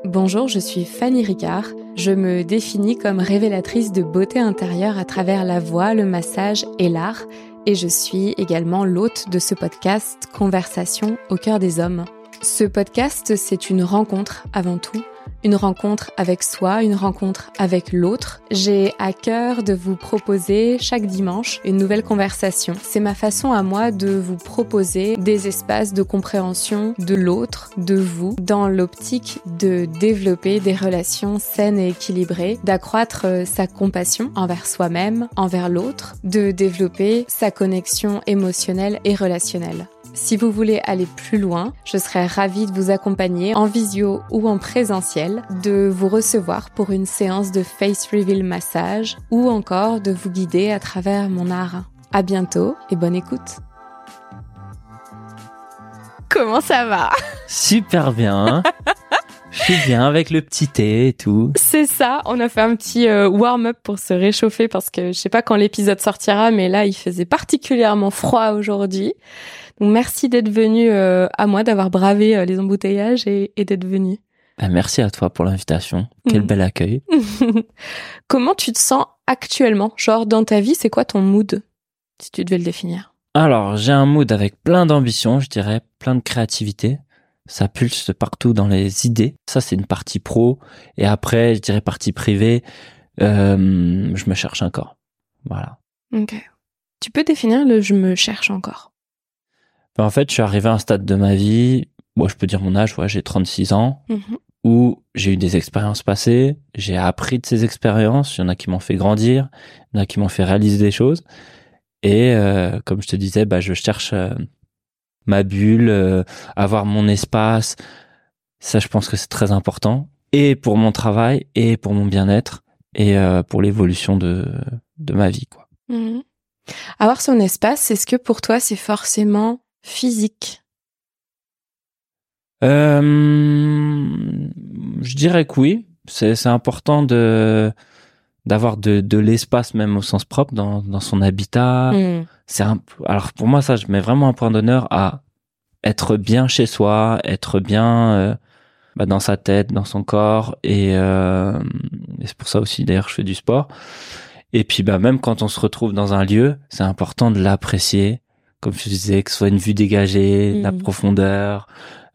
Bonjour, je suis Fanny Ricard. Je me définis comme révélatrice de beauté intérieure à travers la voix, le massage et l'art. Et je suis également l'hôte de ce podcast Conversation au cœur des hommes. Ce podcast, c'est une rencontre avant tout. Une rencontre avec soi, une rencontre avec l'autre. J'ai à cœur de vous proposer chaque dimanche une nouvelle conversation. C'est ma façon à moi de vous proposer des espaces de compréhension de l'autre, de vous, dans l'optique de développer des relations saines et équilibrées, d'accroître sa compassion envers soi-même, envers l'autre, de développer sa connexion émotionnelle et relationnelle. Si vous voulez aller plus loin, je serais ravie de vous accompagner en visio ou en présentiel, de vous recevoir pour une séance de face reveal massage ou encore de vous guider à travers mon art. À bientôt et bonne écoute. Comment ça va ? Super bien. Je suis bien avec le petit thé et tout. C'est ça, on a fait un petit warm-up pour se réchauffer parce que je sais pas quand l'épisode sortira, mais là il faisait particulièrement froid aujourd'hui. Donc merci d'être venu à moi, d'avoir bravé les embouteillages et d'être venu. Merci à toi pour l'invitation. Quel bel accueil. Comment tu te sens actuellement ? Genre dans ta vie, c'est quoi ton mood, si tu devais le définir ? Alors, j'ai un mood avec plein d'ambition, je dirais, plein de créativité. Ça pulse partout dans les idées. Ça, c'est une partie pro. Et après, je dirais partie privée, je me cherche encore. Voilà. Ok. Tu peux définir le « je me cherche encore ». En fait, je suis arrivé à un stade de ma vie, je peux dire mon âge, j'ai 36 ans, où j'ai eu des expériences passées, j'ai appris de ces expériences, il y en a qui m'ont fait grandir, il y en a qui m'ont fait réaliser des choses, et comme je te disais, je cherche ma bulle, avoir mon espace, ça je pense que c'est très important, et pour mon travail, et pour mon bien-être, et pour l'évolution de ma vie, quoi. Avoir son espace, est-ce que pour toi c'est forcément physique? Je dirais que oui. C'est important d'avoir de l'espace même au sens propre dans son habitat. Alors pour moi ça, je mets vraiment un point d'honneur à être bien chez soi, être bien dans sa tête, dans son corps et c'est pour ça aussi d'ailleurs je fais du sport. Et puis même quand on se retrouve dans un lieu, c'est important de l'apprécier. Comme je disais, que ce soit une vue dégagée, la profondeur,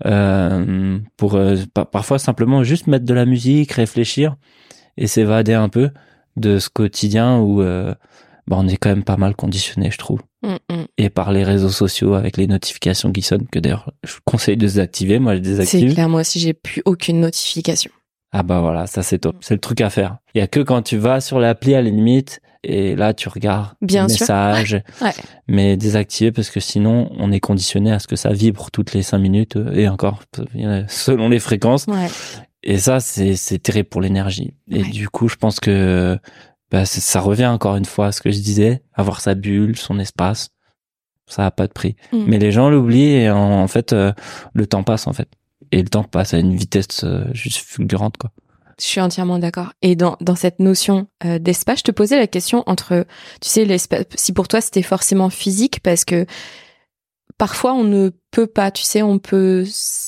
pour parfois simplement juste mettre de la musique, réfléchir et s'évader un peu de ce quotidien où on est quand même pas mal conditionné, je trouve. Et par les réseaux sociaux avec les notifications qui sonnent, que d'ailleurs je conseille de désactiver, moi je désactive. C'est clair, moi aussi j'ai plus aucune notification. Ah voilà, ça c'est top, c'est le truc à faire. Il y a que quand tu vas sur l'appli à la limite et là tu regardes les messages, mais désactiver parce que sinon on est conditionné à ce que ça vibre toutes les 5 minutes et encore selon les fréquences. Et ça c'est terrible pour l'énergie. Et du coup je pense que ça revient encore une fois à ce que je disais, avoir sa bulle, son espace, ça a pas de prix. Mais les gens l'oublient et en fait le temps passe en fait. Et le temps passe à une vitesse juste fulgurante, quoi. Je suis entièrement d'accord. Et dans cette notion d'espace, je te posais la question entre, tu sais, l'espace, si pour toi c'était forcément physique, parce que parfois on ne peut pas, tu sais, on peut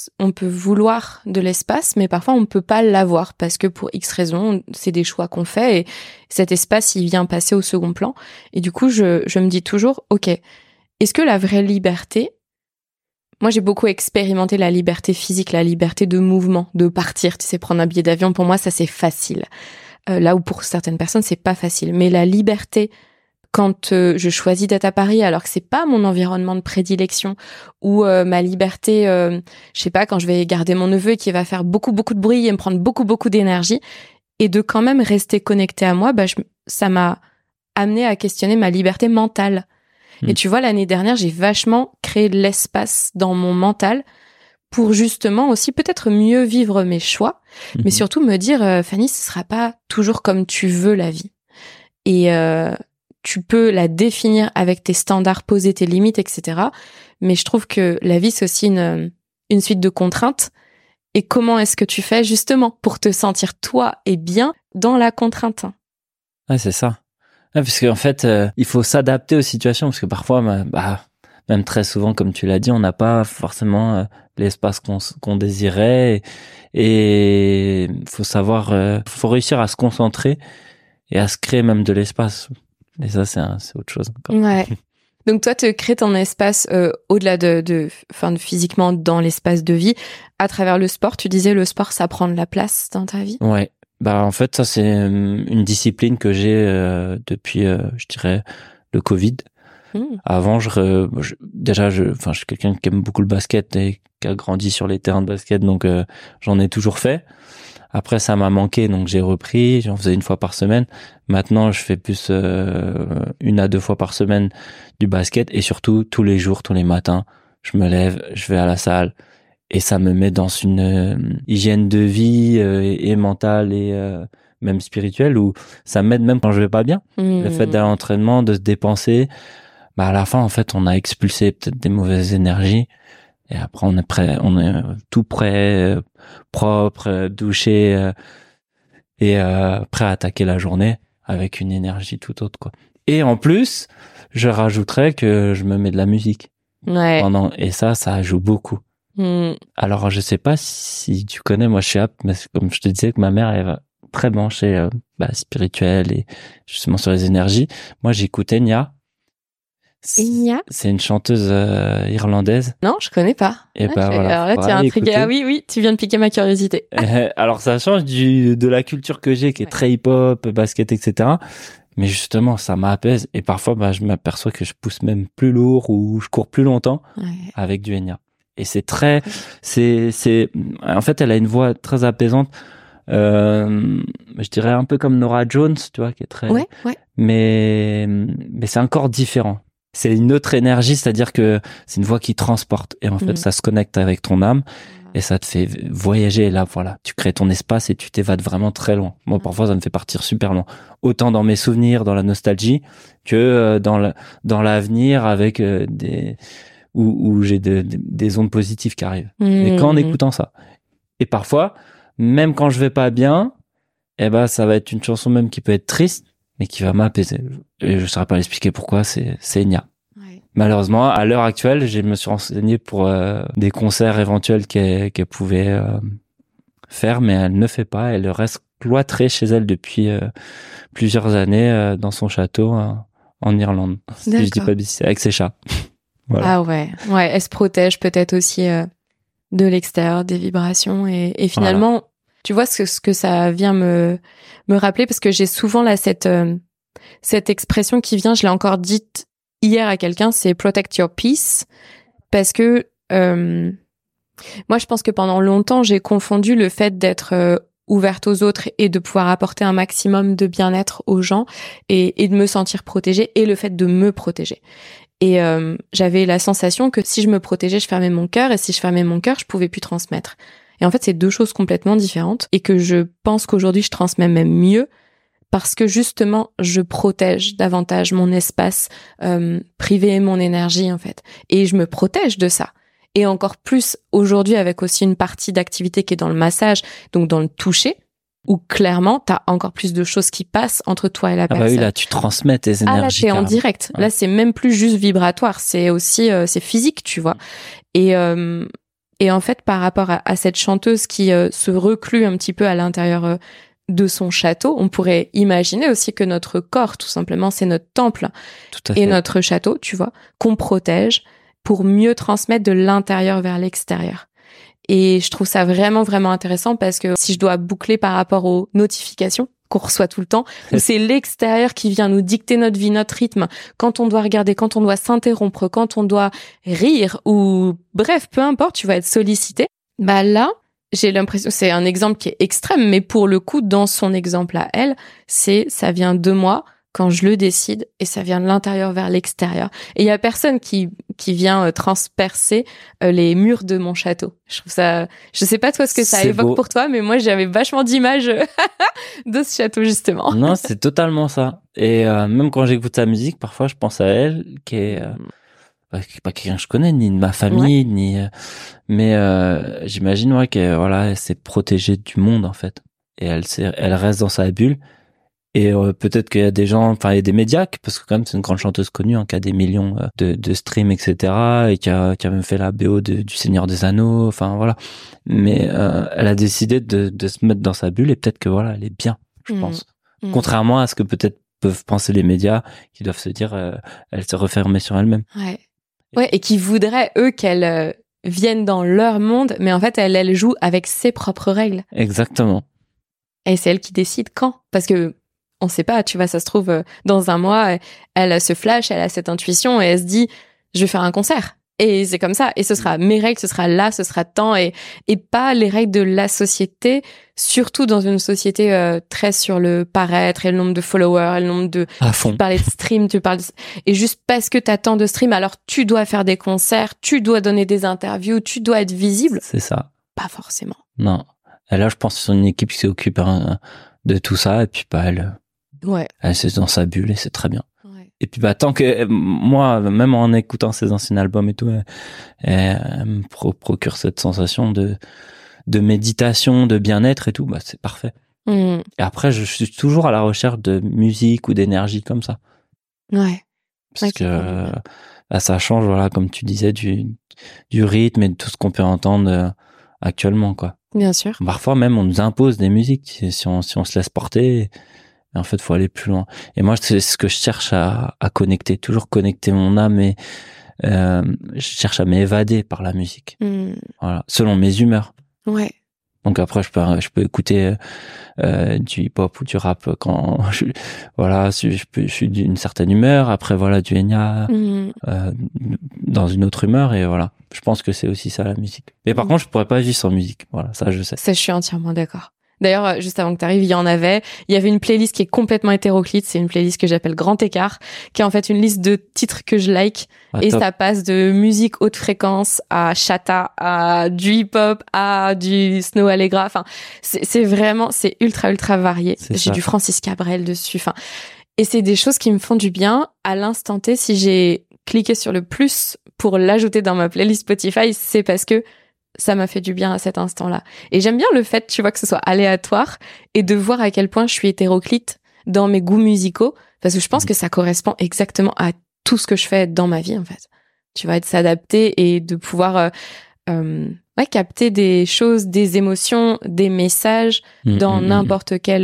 vouloir de l'espace, mais parfois on ne peut pas l'avoir parce que pour X raisons, c'est des choix qu'on fait et cet espace, il vient passer au second plan. Et du coup, je me dis toujours, ok, est-ce que la vraie liberté, moi, j'ai beaucoup expérimenté la liberté physique, la liberté de mouvement, de partir, tu sais, prendre un billet d'avion. Pour moi, ça, c'est facile. Là où pour certaines personnes, c'est pas facile. Mais la liberté, quand je choisis d'être à Paris, alors que c'est pas mon environnement de prédilection, ou ma liberté, je sais pas, quand je vais garder mon neveu et qu'il va faire beaucoup, beaucoup de bruit et me prendre beaucoup, beaucoup d'énergie, et de quand même rester connecté à moi, ça m'a amené à questionner ma liberté mentale. Et tu vois, l'année dernière, j'ai vachement créé de l'espace dans mon mental pour justement aussi peut-être mieux vivre mes choix, mais surtout me dire, Fanny, ce sera pas toujours comme tu veux la vie. Et tu peux la définir avec tes standards, poser tes limites, etc. Mais je trouve que la vie, c'est aussi une suite de contraintes. Et comment est-ce que tu fais justement pour te sentir toi et bien dans la contrainte ? Ouais, c'est ça. Parce qu'en fait, il faut s'adapter aux situations parce que parfois, même très souvent, comme tu l'as dit, on n'a pas forcément l'espace qu'on désirait et faut savoir, faut réussir à se concentrer et à se créer même de l'espace. Et ça, c'est autre chose encore. Ouais. Donc toi, te créer ton espace au-delà de physiquement dans l'espace de vie, à travers le sport. Tu disais le sport, ça prend de la place dans ta vie. Ouais. Bah en fait, ça c'est une discipline que j'ai depuis, je dirais, le Covid. Avant, je suis quelqu'un qui aime beaucoup le basket et qui a grandi sur les terrains de basket, donc j'en ai toujours fait. Après, ça m'a manqué, donc j'ai repris. J'en faisais une fois par semaine. Maintenant, je fais plus 1 à 2 fois par semaine du basket et surtout tous les jours, tous les matins, je me lève, je vais à la salle et ça me met dans une hygiène de vie et mentale et même spirituelle où ça m'aide même quand je vais pas bien. Le fait d'aller à l'entraînement, de se dépenser, bah à la fin en fait, on a expulsé peut-être des mauvaises énergies. Et après, on est prêt, on est tout prêt, propre, douché, et prêt à attaquer la journée avec une énergie tout autre, quoi. Et en plus, je rajouterais que je me mets de la musique. Ouais. Et ça joue beaucoup. Alors, je sais pas si tu connais, moi, je suis apte, mais comme je te disais que ma mère est très branchée, spirituelle et justement sur les énergies. Moi, j'écoutais Enya. C'est une chanteuse irlandaise. Non, je connais pas. Et bah voilà. Alors là, tu es intrigué. Ah oui, tu viens de piquer ma curiosité. Alors ça change de la culture que j'ai, qui est très hip-hop, basket, etc. Mais justement, ça m'apaise. Et parfois, bah, je m'aperçois que je pousse même plus lourd ou je cours plus longtemps avec du Enya. Et c'est très, en fait, elle a une voix très apaisante. Je dirais un peu comme Norah Jones, tu vois, qui est très. Ouais. Mais c'est encore différent. C'est une autre énergie, c'est-à-dire que c'est une voix qui transporte et en fait ça se connecte avec ton âme et ça te fait voyager et là voilà, tu crées ton espace et tu t'évades vraiment très loin. Moi parfois ça me fait partir super loin, autant dans mes souvenirs, dans la nostalgie que dans l'avenir avec où j'ai des ondes positives qui arrivent. Et qu'en écoutant ça. Et parfois même quand je vais pas bien, eh ben ça va être une chanson même qui peut être triste mais qui va m'apaiser. Et je saurais pas l'expliquer pourquoi, c'est Enya. Ouais. Malheureusement, à l'heure actuelle, je me suis renseigné pour des concerts éventuels qu'elle pouvait faire, mais elle ne fait pas. Elle reste cloîtrée chez elle depuis plusieurs années dans son château en Irlande. Si je dis pas de bêtises, avec ses chats. Voilà. Ah ouais. Elle se protège peut-être aussi de l'extérieur, des vibrations et finalement... Voilà. Tu vois ce que ça vient me rappeler parce que j'ai souvent là cette expression qui vient, je l'ai encore dite hier à quelqu'un, c'est protect your peace parce que moi je pense que pendant longtemps j'ai confondu le fait d'être ouverte aux autres et de pouvoir apporter un maximum de bien-être aux gens et de me sentir protégée et le fait de me protéger. Et j'avais la sensation que si je me protégeais, je fermais mon cœur et si je fermais mon cœur, je pouvais plus transmettre. Et en fait, c'est 2 choses complètement différentes et que je pense qu'aujourd'hui, je transmets même mieux parce que justement, je protège davantage mon espace privé et mon énergie, en fait. Et je me protège de ça. Et encore plus aujourd'hui avec aussi une partie d'activité qui est dans le massage, donc dans le toucher, où clairement, t'as encore plus de choses qui passent entre toi et la personne. Ah bah oui, là, tu transmets tes énergies. Ah là, t'es en direct. Ouais. Là, c'est même plus juste vibratoire, c'est aussi, c'est physique, tu vois. Et en fait, par rapport à cette chanteuse qui se reclue un petit peu à l'intérieur de son château, on pourrait imaginer aussi que notre corps, tout simplement, c'est notre temple et notre château, tu vois, qu'on protège pour mieux transmettre de l'intérieur vers l'extérieur. Et je trouve ça vraiment, vraiment intéressant parce que si je dois boucler par rapport aux notifications qu'on reçoit tout le temps, où c'est l'extérieur qui vient nous dicter notre vie, notre rythme, quand on doit regarder, quand on doit s'interrompre, quand on doit rire ou bref, peu importe, tu vas être sollicité. Bah là, j'ai l'impression, c'est un exemple qui est extrême, mais pour le coup, dans son exemple à elle, ça vient de moi quand je le décide et ça vient de l'intérieur vers l'extérieur. Et il y a personne qui vient transpercer les murs de mon château. Je trouve ça, je sais pas toi ce que ça évoque beau pour toi, mais moi j'avais vachement d'images de ce château justement. Non, c'est totalement ça. Et même quand j'écoute sa musique, parfois je pense à elle, qui est pas quelqu'un que je connais, ni de ma famille, ni. Mais j'imagine qu'elle s'est protégée du monde en fait. Et elle reste dans sa bulle. Et peut-être qu'il y a des gens, enfin il y a des médias, parce que quand même c'est une grande chanteuse connue, qui a des millions de streams, etc. Et qui a même fait la BO du Seigneur des Anneaux, enfin voilà. Mais elle a décidé de se mettre dans sa bulle, et peut-être que voilà, elle est bien, je pense. Contrairement à ce que peut-être peuvent penser les médias, qui doivent se dire elle s'est refermée sur elle-même. Ouais, et qui voudraient eux qu'elle vienne dans leur monde, mais en fait elle joue avec ses propres règles. Exactement. Et c'est elle qui décide quand, parce que on sait pas, tu vois, ça se trouve dans un mois, elle a ce flash, elle a cette intuition et elle se dit je vais faire un concert. Et c'est comme ça, et ce sera mes règles, ce sera là, ce sera tant, et pas les règles de la société, surtout dans une société très sur le paraître et le nombre de followers, et le nombre de... À fond. Tu parlais de stream, et juste parce que t'as tant de stream, alors tu dois faire des concerts, tu dois donner des interviews, tu dois être visible. C'est ça. Pas forcément. Non. Et là, je pense que c'est une équipe qui s'occupe de tout ça, et puis elle c'est dans sa bulle, et c'est très bien. Et puis tant que moi, même en écoutant ses anciens albums et tout, elle me procure cette sensation de méditation, de bien-être et tout, c'est parfait. Et après, je suis toujours à la recherche de musique ou d'énergie comme ça. Parce que ça change, voilà, comme tu disais, du rythme et de tout ce qu'on peut entendre actuellement, quoi. Bien sûr. Parfois même, on nous impose des musiques si on se laisse porter. Et en fait, faut aller plus loin. Et moi, c'est ce que je cherche à connecter, toujours connecter mon âme, et je cherche à m'évader par la musique. Voilà, selon mes humeurs. Donc après, je peux écouter du hip-hop ou du rap quand je suis d'une certaine humeur. Après, voilà, du Enya dans une autre humeur, et voilà. Je pense que c'est aussi ça la musique. Mais par contre, je pourrais pas vivre sans musique. Voilà, ça je sais. Ça, je suis entièrement d'accord. D'ailleurs, juste avant que tu arrives, il y avait une playlist qui est complètement hétéroclite. C'est une playlist que j'appelle Grand Écart, qui est en fait une liste de titres que je like. Et top. Ça passe de musique haute fréquence à chata, à du hip-hop, à du Snow Allegra. Enfin, c'est vraiment, c'est ultra, ultra varié. J'ai du Francis Cabrel dessus. Enfin, et c'est des choses qui me font du bien. À l'instant T, si j'ai cliqué sur le plus pour l'ajouter dans ma playlist Spotify, c'est parce que ça m'a fait du bien à cet instant-là. Et j'aime bien le fait, tu vois, que ce soit aléatoire et de voir à quel point je suis hétéroclite dans mes goûts musicaux, parce que je pense que ça correspond exactement à tout ce que je fais dans ma vie, en fait. Tu vas s'adapter et de pouvoir capter des choses, des émotions, des messages dans n'importe quel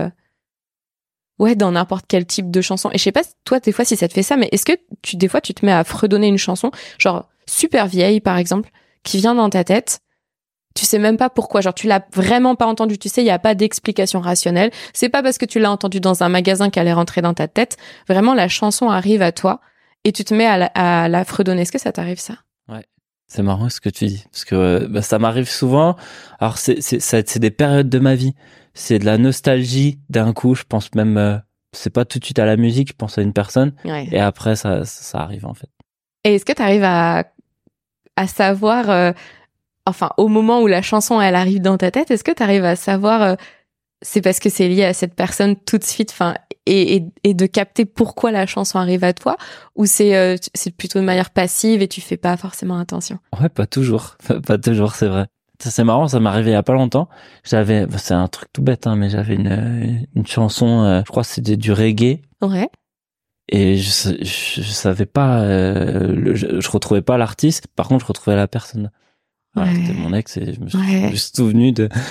dans n'importe quel type de chanson. Et je sais pas toi des fois si ça te fait ça, mais est-ce que des fois tu te mets à fredonner une chanson genre super vieille par exemple, qui vient dans ta tête, tu sais même pas pourquoi, genre tu l'as vraiment pas entendu, tu sais, il y a pas d'explication rationnelle, c'est pas parce que tu l'as entendu dans un magasin qu'elle est rentrée dans ta tête, vraiment la chanson arrive à toi et tu te mets à la fredonner. Est-ce que ça t'arrive ça? Ouais, c'est marrant ce que tu dis, parce que ça m'arrive souvent. Alors c'est des périodes de ma vie, c'est de la nostalgie d'un coup, je pense même, c'est pas tout de suite à la musique, je pense à une personne, et après ça arrive en fait. Et est-ce que t'arrives à savoir, au moment où la chanson elle arrive dans ta tête, est-ce que tu arrives à savoir c'est parce que c'est lié à cette personne tout de suite, et de capter pourquoi la chanson arrive à toi, ou c'est plutôt de manière passive et tu fais pas forcément attention? Ouais, pas toujours, c'est vrai. C'est marrant, ça m'est arrivé il y a pas longtemps. C'est un truc tout bête, mais j'avais une chanson, je crois que c'était du reggae. Ouais. Et je savais pas, je retrouvais pas l'artiste. Par contre, je retrouvais la personne. Voilà, c'était mon ex, et je me suis juste souvenu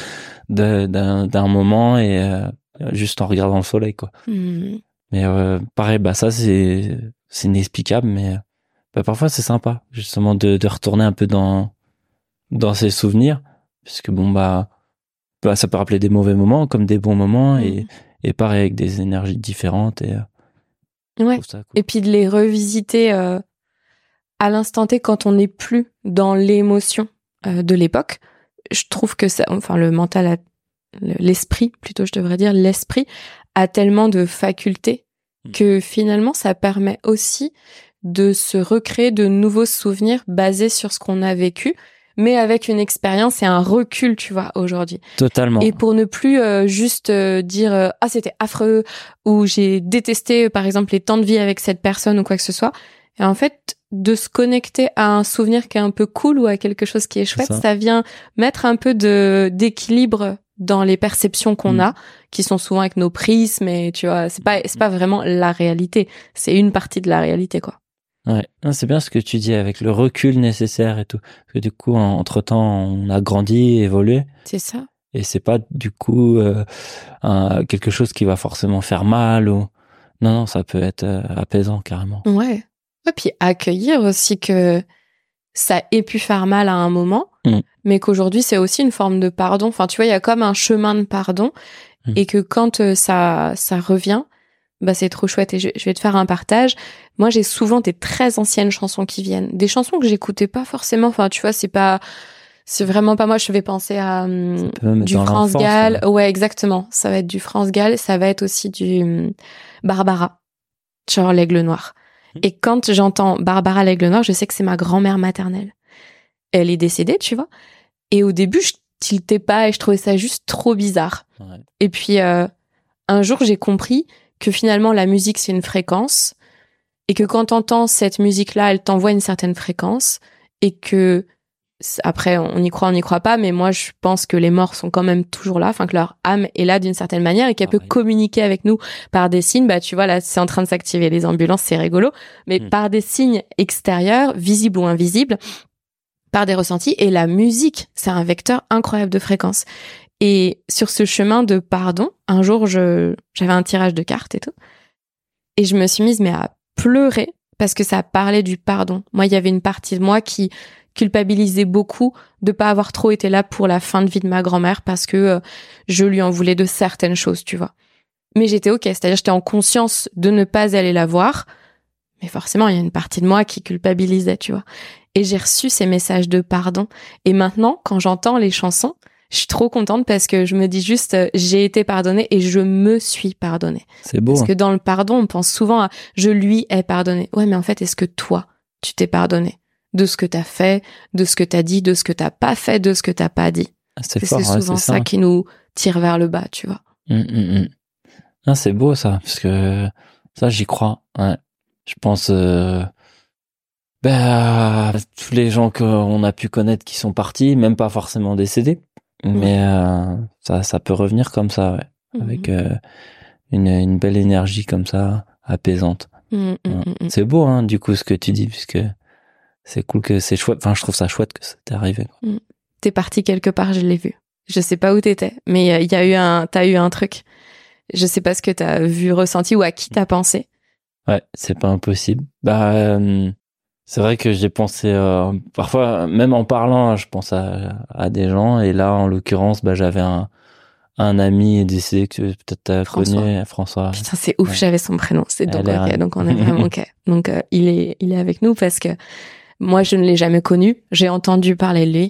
d'un moment, et juste en regardant le soleil, quoi. Mais pareil, ça c'est inexplicable, mais parfois c'est sympa justement de retourner un peu dans ses souvenirs, parce que ça peut rappeler des mauvais moments comme des bons moments, et pareil avec des énergies différentes, et ça, cool. Et puis de les revisiter à l'instant T quand on n'est plus dans l'émotion de l'époque. Je trouve que le mental l'esprit, plutôt je devrais dire, l'esprit a tellement de facultés que finalement ça permet aussi de se recréer de nouveaux souvenirs basés sur ce qu'on a vécu, mais avec une expérience et un recul, tu vois, aujourd'hui. Totalement. Et pour ne plus juste dire « Ah, c'était affreux » ou « J'ai détesté, par exemple, les temps de vie avec cette personne » ou quoi que ce soit. Et en fait, de se connecter à un souvenir qui est un peu cool ou à quelque chose qui est chouette, ça vient mettre un peu d'équilibre dans les perceptions qu'on a, qui sont souvent avec nos prismes, et tu vois, c'est pas vraiment la réalité. C'est une partie de la réalité, quoi. Ouais, c'est bien ce que tu dis avec le recul nécessaire et tout. Parce que du coup, entre-temps, on a grandi, évolué. C'est ça. Et c'est pas du coup quelque chose qui va forcément faire mal ou non, ça peut être apaisant carrément. Ouais. Et puis accueillir aussi que ça ait pu faire mal à un moment, mais qu'aujourd'hui c'est aussi une forme de pardon. Enfin, tu vois, il y a comme un chemin de pardon et que quand ça revient, bah c'est trop chouette. Et je vais te faire un partage. Moi, j'ai souvent des très anciennes chansons qui viennent, des chansons que j'écoutais pas forcément. Enfin, tu vois, c'est vraiment pas moi. Je vais penser à du France Gall. Hein. Ouais, exactement. Ça va être du France Gall. Ça va être aussi du Barbara, genre l'Aigle Noir. Et quand j'entends Barbara l'Aigle Noir, je sais que c'est ma grand-mère maternelle. Elle est décédée, tu vois. Et au début, je tiltais pas et je trouvais ça juste trop bizarre. Ouais. Et puis, un jour, j'ai compris que finalement, la musique, c'est une fréquence. Et que quand t'entends cette musique-là, elle t'envoie une certaine fréquence. Et que, après, on y croit pas, mais moi, je pense que les morts sont quand même toujours là, enfin, que leur âme est là d'une certaine manière et qu'elle peut communiquer avec nous par des signes. Bah, tu vois, là, c'est en train de s'activer les ambulances, c'est rigolo. Mais par des signes extérieurs, visibles ou invisibles, par des ressentis. Et la musique, c'est un vecteur incroyable de fréquence. Et sur ce chemin de pardon, un jour, j'avais un tirage de cartes et tout. Et je me suis mise, mais à pleurer parce que ça parlait du pardon. Moi, il y avait une partie de moi qui culpabilisait beaucoup de pas avoir trop été là pour la fin de vie de ma grand-mère parce que je lui en voulais de certaines choses, tu vois. Mais j'étais ok, c'est-à-dire j'étais en conscience de ne pas aller la voir, mais forcément, il y a une partie de moi qui culpabilisait, tu vois. Et j'ai reçu ces messages de pardon. Et maintenant, quand j'entends les chansons, je suis trop contente parce que je me dis juste j'ai été pardonnée et je me suis pardonnée. C'est beau. Parce que dans le pardon, on pense souvent à je lui ai pardonné. Ouais, mais en fait, est-ce que toi, tu t'es pardonné de ce que t'as fait, de ce que t'as dit, de ce que t'as pas fait, de ce que t'as pas dit? C'est fort, c'est souvent ça qui nous tire vers le bas, tu vois. Ah, c'est beau ça, parce que ça j'y crois. Ouais. Je pense à tous les gens qu'on a pu connaître qui sont partis, même pas forcément décédés, mais ça peut revenir comme ça, ouais. Avec une belle énergie comme ça, apaisante. C'est beau, hein, du coup, ce que tu dis, puisque c'est cool, que c'est chouette. Enfin, je trouve ça chouette que ça t'est arrivé, quoi. T'es parti quelque part, je l'ai vu. Je sais pas où t'étais, mais t'as eu un truc. Je sais pas ce que t'as vu, ressenti ou à qui t'as pensé. Ouais, c'est pas impossible. C'est vrai que j'ai pensé, parfois, même en parlant, je pense à des gens, et là, en l'occurrence, j'avais un ami décédé que peut-être t'as connu, François. Putain, c'est ouf, j'avais son prénom. C'est donc ok, donc on est vraiment ok. Donc il est avec nous parce que moi je ne l'ai jamais connu, j'ai entendu parler de lui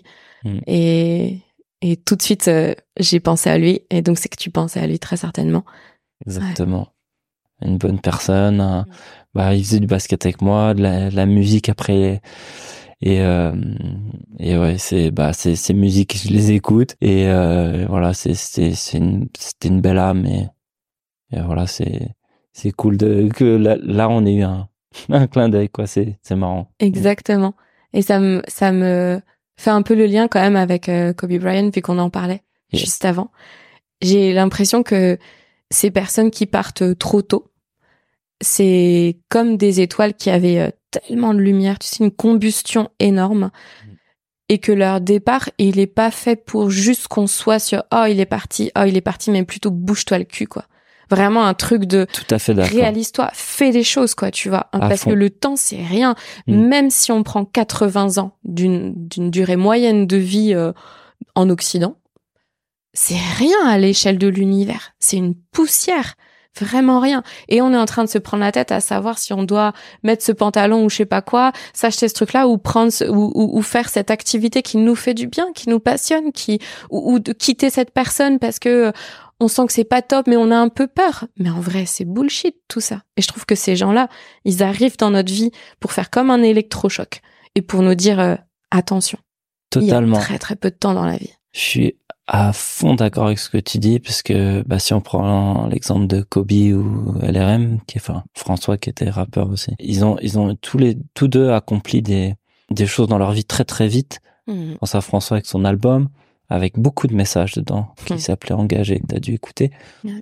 et tout de suite j'ai pensé à lui et donc c'est que tu pensais à lui très certainement. Exactement. Ouais. Une bonne personne. Il faisait du basket avec moi, de la musique après. Et ouais, ces musiques, je les écoute et voilà, c'était une belle âme et voilà, c'est cool que là on ait eu un clin d'œil, quoi. C'est marrant. Exactement. Et ça me fait un peu le lien quand même avec Kobe Bryant vu qu'on en parlait juste avant. J'ai l'impression que ces personnes qui partent trop tôt, c'est comme des étoiles qui avaient tellement de lumière, tu sais, une combustion énorme, et que leur départ, il est pas fait pour juste qu'on soit sur il est parti, mais plutôt bouge-toi le cul, quoi. Vraiment un truc de tout à fait d'accord. Réalise-toi, fais des choses, quoi, tu vois. Parce que le temps, c'est rien. Même si on prend 80 ans d'une durée moyenne de vie en Occident, c'est rien à l'échelle de l'univers. C'est une poussière. Vraiment rien. Et on est en train de se prendre la tête à savoir si on doit mettre ce pantalon ou je sais pas quoi, s'acheter ce truc-là ou prendre ou faire cette activité qui nous fait du bien, qui nous passionne, ou de quitter cette personne parce que on sent que c'est pas top, mais on a un peu peur. Mais en vrai, c'est bullshit, tout ça. Et je trouve que ces gens-là, ils arrivent dans notre vie pour faire comme un électrochoc et pour nous dire attention. Totalement. Il y a très très peu de temps dans la vie. Je suis à fond d'accord avec ce que tu dis, parce que si on prend l'exemple de Kobe ou LRM, François qui était rappeur aussi, ils ont tous deux accompli des choses dans leur vie très très vite. Je pense à François avec son album, avec beaucoup de messages dedans, qui s'appelait Engagé, que t'as dû écouter. Ouais.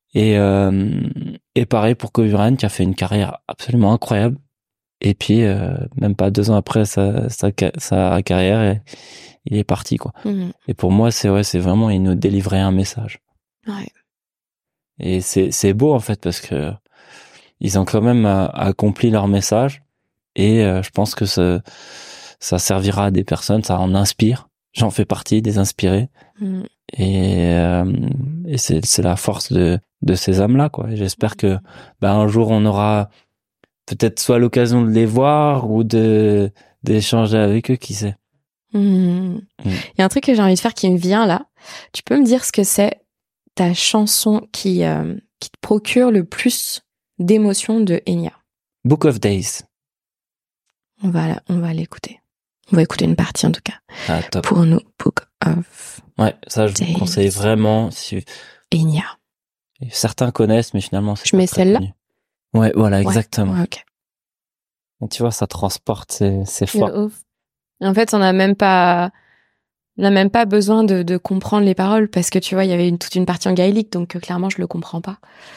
Et pareil pour Kobe Bryant, qui a fait une carrière absolument incroyable. Et puis, même pas 2 ans après sa carrière, il est parti, quoi. Et pour moi, c'est vraiment, il nous délivrait un message. Ouais. Et c'est beau, en fait, parce que ils ont quand même accompli leur message. Et je pense que ça servira à des personnes, ça en inspire. J'en fais partie, des inspirés. Et c'est la force de ces âmes-là, quoi. Et j'espère que un jour on aura peut-être soit l'occasion de les voir ou d'échanger avec eux, qui sait. Il y a un truc que j'ai envie de faire qui me vient là. Tu peux me dire ce que c'est ta chanson qui te procure le plus d'émotions de Enya? Book of Days. On va l'écouter. On va écouter une partie en tout cas. Ah, top. Pour nous, Book of Ouais, ça je vous conseille vraiment. Enya. Certains connaissent, mais finalement c'est Je mets celle-là. Connu. Ouais, voilà, exactement. Ouais, ok. Et tu vois, ça transporte, c'est fort. En fait, on n'a même pas besoin de comprendre les paroles parce que tu vois, il y avait toute une partie en gaélique, donc clairement, je le comprends pas.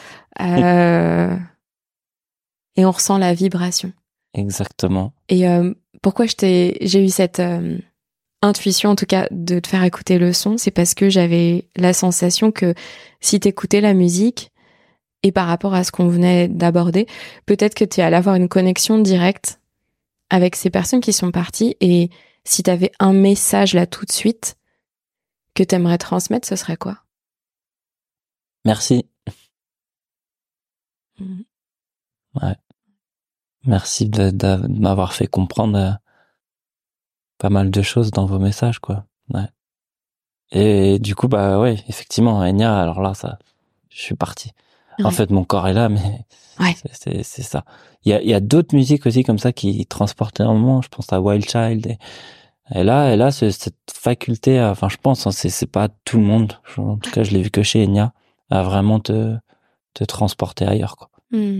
Et on ressent la vibration. Exactement. Et pourquoi j'ai eu cette intuition, en tout cas, de te faire écouter le son, c'est parce que j'avais la sensation que si t'écoutais la musique, et par rapport à ce qu'on venait d'aborder, peut-être que tu allais avoir une connexion directe avec ces personnes qui sont parties, et si t'avais un message là tout de suite que t'aimerais transmettre, ce serait quoi? Merci. Ouais. Merci de m'avoir fait comprendre pas mal de choses dans vos messages, quoi. Ouais. Et du coup, ouais, effectivement, Enya, alors là, je suis parti. Ouais. En fait, mon corps est là, mais ouais. c'est ça. Il y a d'autres musiques aussi comme ça qui transportent énormément. Je pense à Wild Child. Et là, cette faculté, enfin, je pense, hein, c'est pas tout le monde. En tout cas, je l'ai vu que chez Enya, à vraiment te transporter ailleurs, quoi.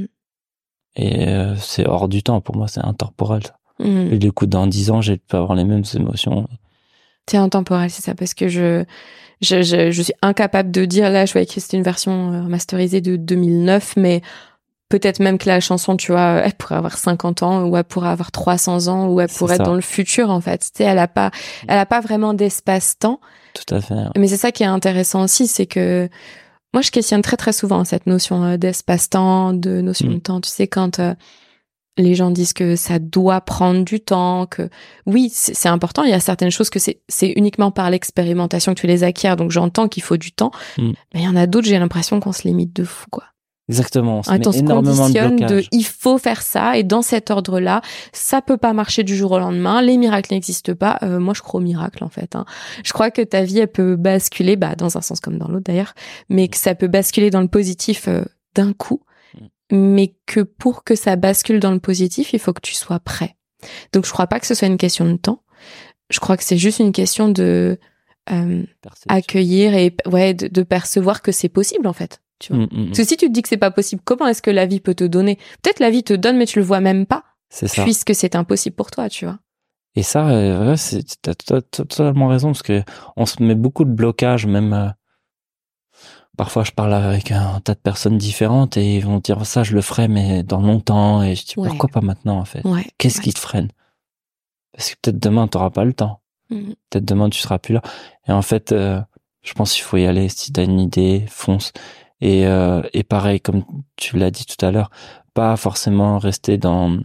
Et c'est hors du temps. Pour moi, c'est intemporel, ça. Et du coup, dans 10 ans, je peux avoir les mêmes émotions. C'est intemporel, c'est ça, parce que je suis incapable de dire, là, je voyais que c'était une version masterisée de 2009, mais peut-être même que la chanson, tu vois, elle pourrait avoir 50 ans, ou elle pourrait avoir 300 ans, ou elle pourrait être dans le futur, en fait. Tu sais, elle a pas vraiment d'espace-temps. Tout à fait. Ouais. Mais c'est ça qui est intéressant aussi, c'est que moi, je questionne très, très souvent cette notion d'espace-temps, de notion de temps. Tu sais, quand les gens disent que ça doit prendre du temps, que oui, c'est important. Il y a certaines choses que c'est uniquement par l'expérimentation que tu les acquiers. Donc j'entends qu'il faut du temps, mais il y en a d'autres, j'ai l'impression qu'on se limite de fou, quoi. Exactement. On se on se énormément conditionne de il faut faire ça, et dans cet ordre-là, ça peut pas marcher du jour au lendemain. Les miracles n'existent pas. Moi, je crois aux miracles, en fait. Je crois que ta vie, elle peut basculer, dans un sens comme dans l'autre d'ailleurs, mais que ça peut basculer dans le positif d'un coup. Mais que pour que ça bascule dans le positif, il faut que tu sois prêt. Donc je crois pas que ce soit une question de temps. Je crois que c'est juste une question de accueillir et de percevoir que c'est possible, en fait. Tu vois. Parce que si tu te dis que c'est pas possible, comment est-ce que la vie peut te donner? Peut-être la vie te donne, mais tu le vois même pas. C'est ça. Puisque c'est impossible pour toi, tu vois. Et ça, t'as totalement raison, parce que on se met beaucoup de blocages, même. Parfois, je parle avec un tas de personnes différentes et ils vont dire ça, je le ferai, mais dans longtemps. Et je dis pourquoi pas maintenant, en fait? Qu'est-ce qui te freine? Parce que peut-être demain, t'auras pas le temps. Peut-être demain, tu seras plus là. Et en fait, je pense qu'il faut y aller. Si t'as une idée, fonce. Et pareil, comme tu l'as dit tout à l'heure, pas forcément rester dans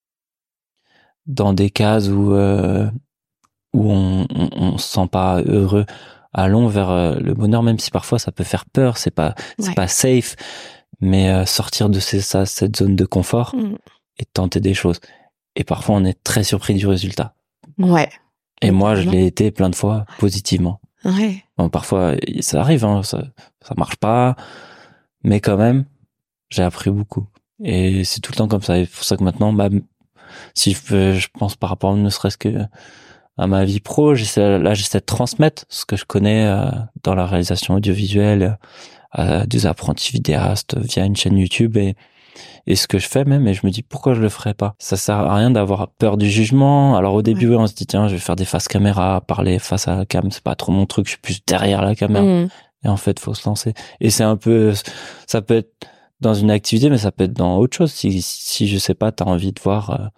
des cases où on se sent pas heureux. Allons vers le bonheur, même si parfois ça peut faire peur, c'est pas safe, mais sortir de cette zone de confort et tenter des choses. Et parfois on est très surpris du résultat. Ouais. Et moi je l'ai été plein de fois positivement. Ouais. Bon, parfois ça arrive, hein, ça marche pas, mais quand même j'ai appris beaucoup. Et c'est tout le temps comme ça. Et c'est pour ça que maintenant, si je pense par rapport ne serait-ce que à ma vie pro, j'essaie de transmettre ce que je connais dans la réalisation audiovisuelle, des apprentis vidéastes via une chaîne YouTube, et Et ce que je fais même, et je me dis pourquoi je le ferais pas. Ça sert à rien d'avoir peur du jugement. Alors au début, on se dit tiens, je vais faire des faces caméra, parler face à la cam, c'est pas trop mon truc, je suis plus derrière la caméra. Et en fait, faut se lancer. Et c'est un peu, ça peut être dans une activité, mais ça peut être dans autre chose. Si je sais pas, t'as envie de voir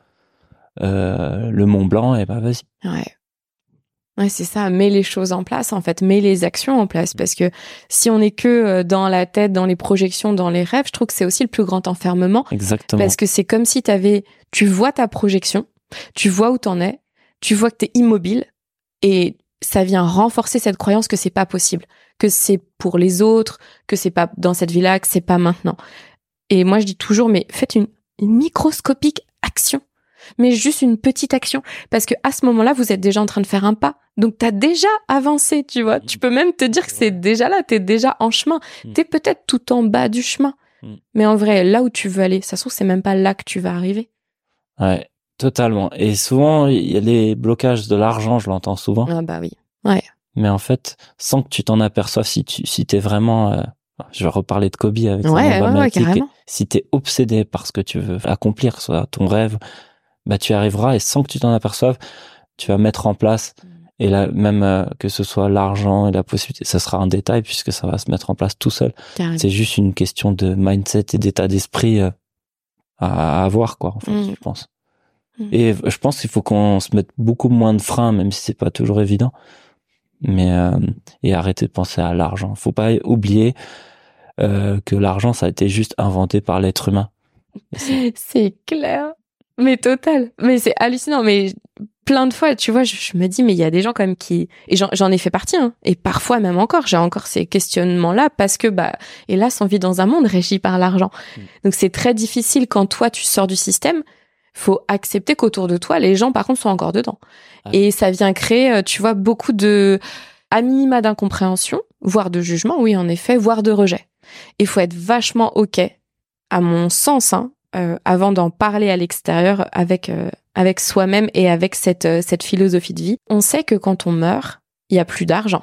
le Mont Blanc, et ben vas-y. Ouais, c'est ça. Mets les choses en place, en fait. Mets les actions en place. Parce que si on est que dans la tête, dans les projections, dans les rêves, je trouve que c'est aussi le plus grand enfermement. Exactement. Parce que c'est comme si tu vois ta projection, tu vois où t'en es, tu vois que t'es immobile, et ça vient renforcer cette croyance que c'est pas possible, que c'est pour les autres, que c'est pas dans cette vie-là, que c'est pas maintenant. Et moi, je dis toujours, mais faites une microscopique action. Mais juste une petite action. Parce que à ce moment-là, vous êtes déjà en train de faire un pas. Donc, t'as déjà avancé, tu vois. Tu peux même te dire que c'est déjà là, t'es déjà en chemin. T'es peut-être tout en bas du chemin. Mais en vrai, là où tu veux aller, ça se trouve, c'est même pas là que tu vas arriver. Ouais, totalement. Et souvent, il y a les blocages de l'argent, je l'entends souvent. Ah bah oui. Ouais. Mais en fait, sans que tu t'en aperçoives, si t'es vraiment... je vais reparler de Kobe avec son ouais, carrément. Si t'es obsédé par ce que tu veux accomplir, soit ton rêve, bah tu y arriveras, et sans que tu t'en aperçoives, tu vas mettre en place, et là même que ce soit l'argent et la possibilité, ça sera un détail puisque ça va se mettre en place tout seul. Carrément. C'est juste une question de mindset et d'état d'esprit à avoir, quoi, en fait, je pense. Et je pense qu'il faut qu'on se mette beaucoup moins de freins, même si c'est pas toujours évident, mais et arrêter de penser à l'argent. Faut pas oublier que l'argent, ça a été juste inventé par l'être humain. C'est clair. Mais total. Mais c'est hallucinant. Mais plein de fois, tu vois, je me dis, mais il y a des gens quand même qui... Et j'en ai fait partie, hein. Et parfois même encore, j'ai encore ces questionnements-là parce que, hélas, on vit dans un monde régi par l'argent. Donc c'est très difficile quand toi, tu sors du système. Faut accepter qu'autour de toi, les gens, par contre, sont encore dedans. Et ça vient créer, tu vois, beaucoup à minima d'incompréhension, voire de jugement, oui, en effet, voire de rejet. Il faut être vachement OK, à mon sens, avant d'en parler à l'extérieur avec soi-même et avec cette philosophie de vie. On sait que quand on meurt, il y a plus d'argent.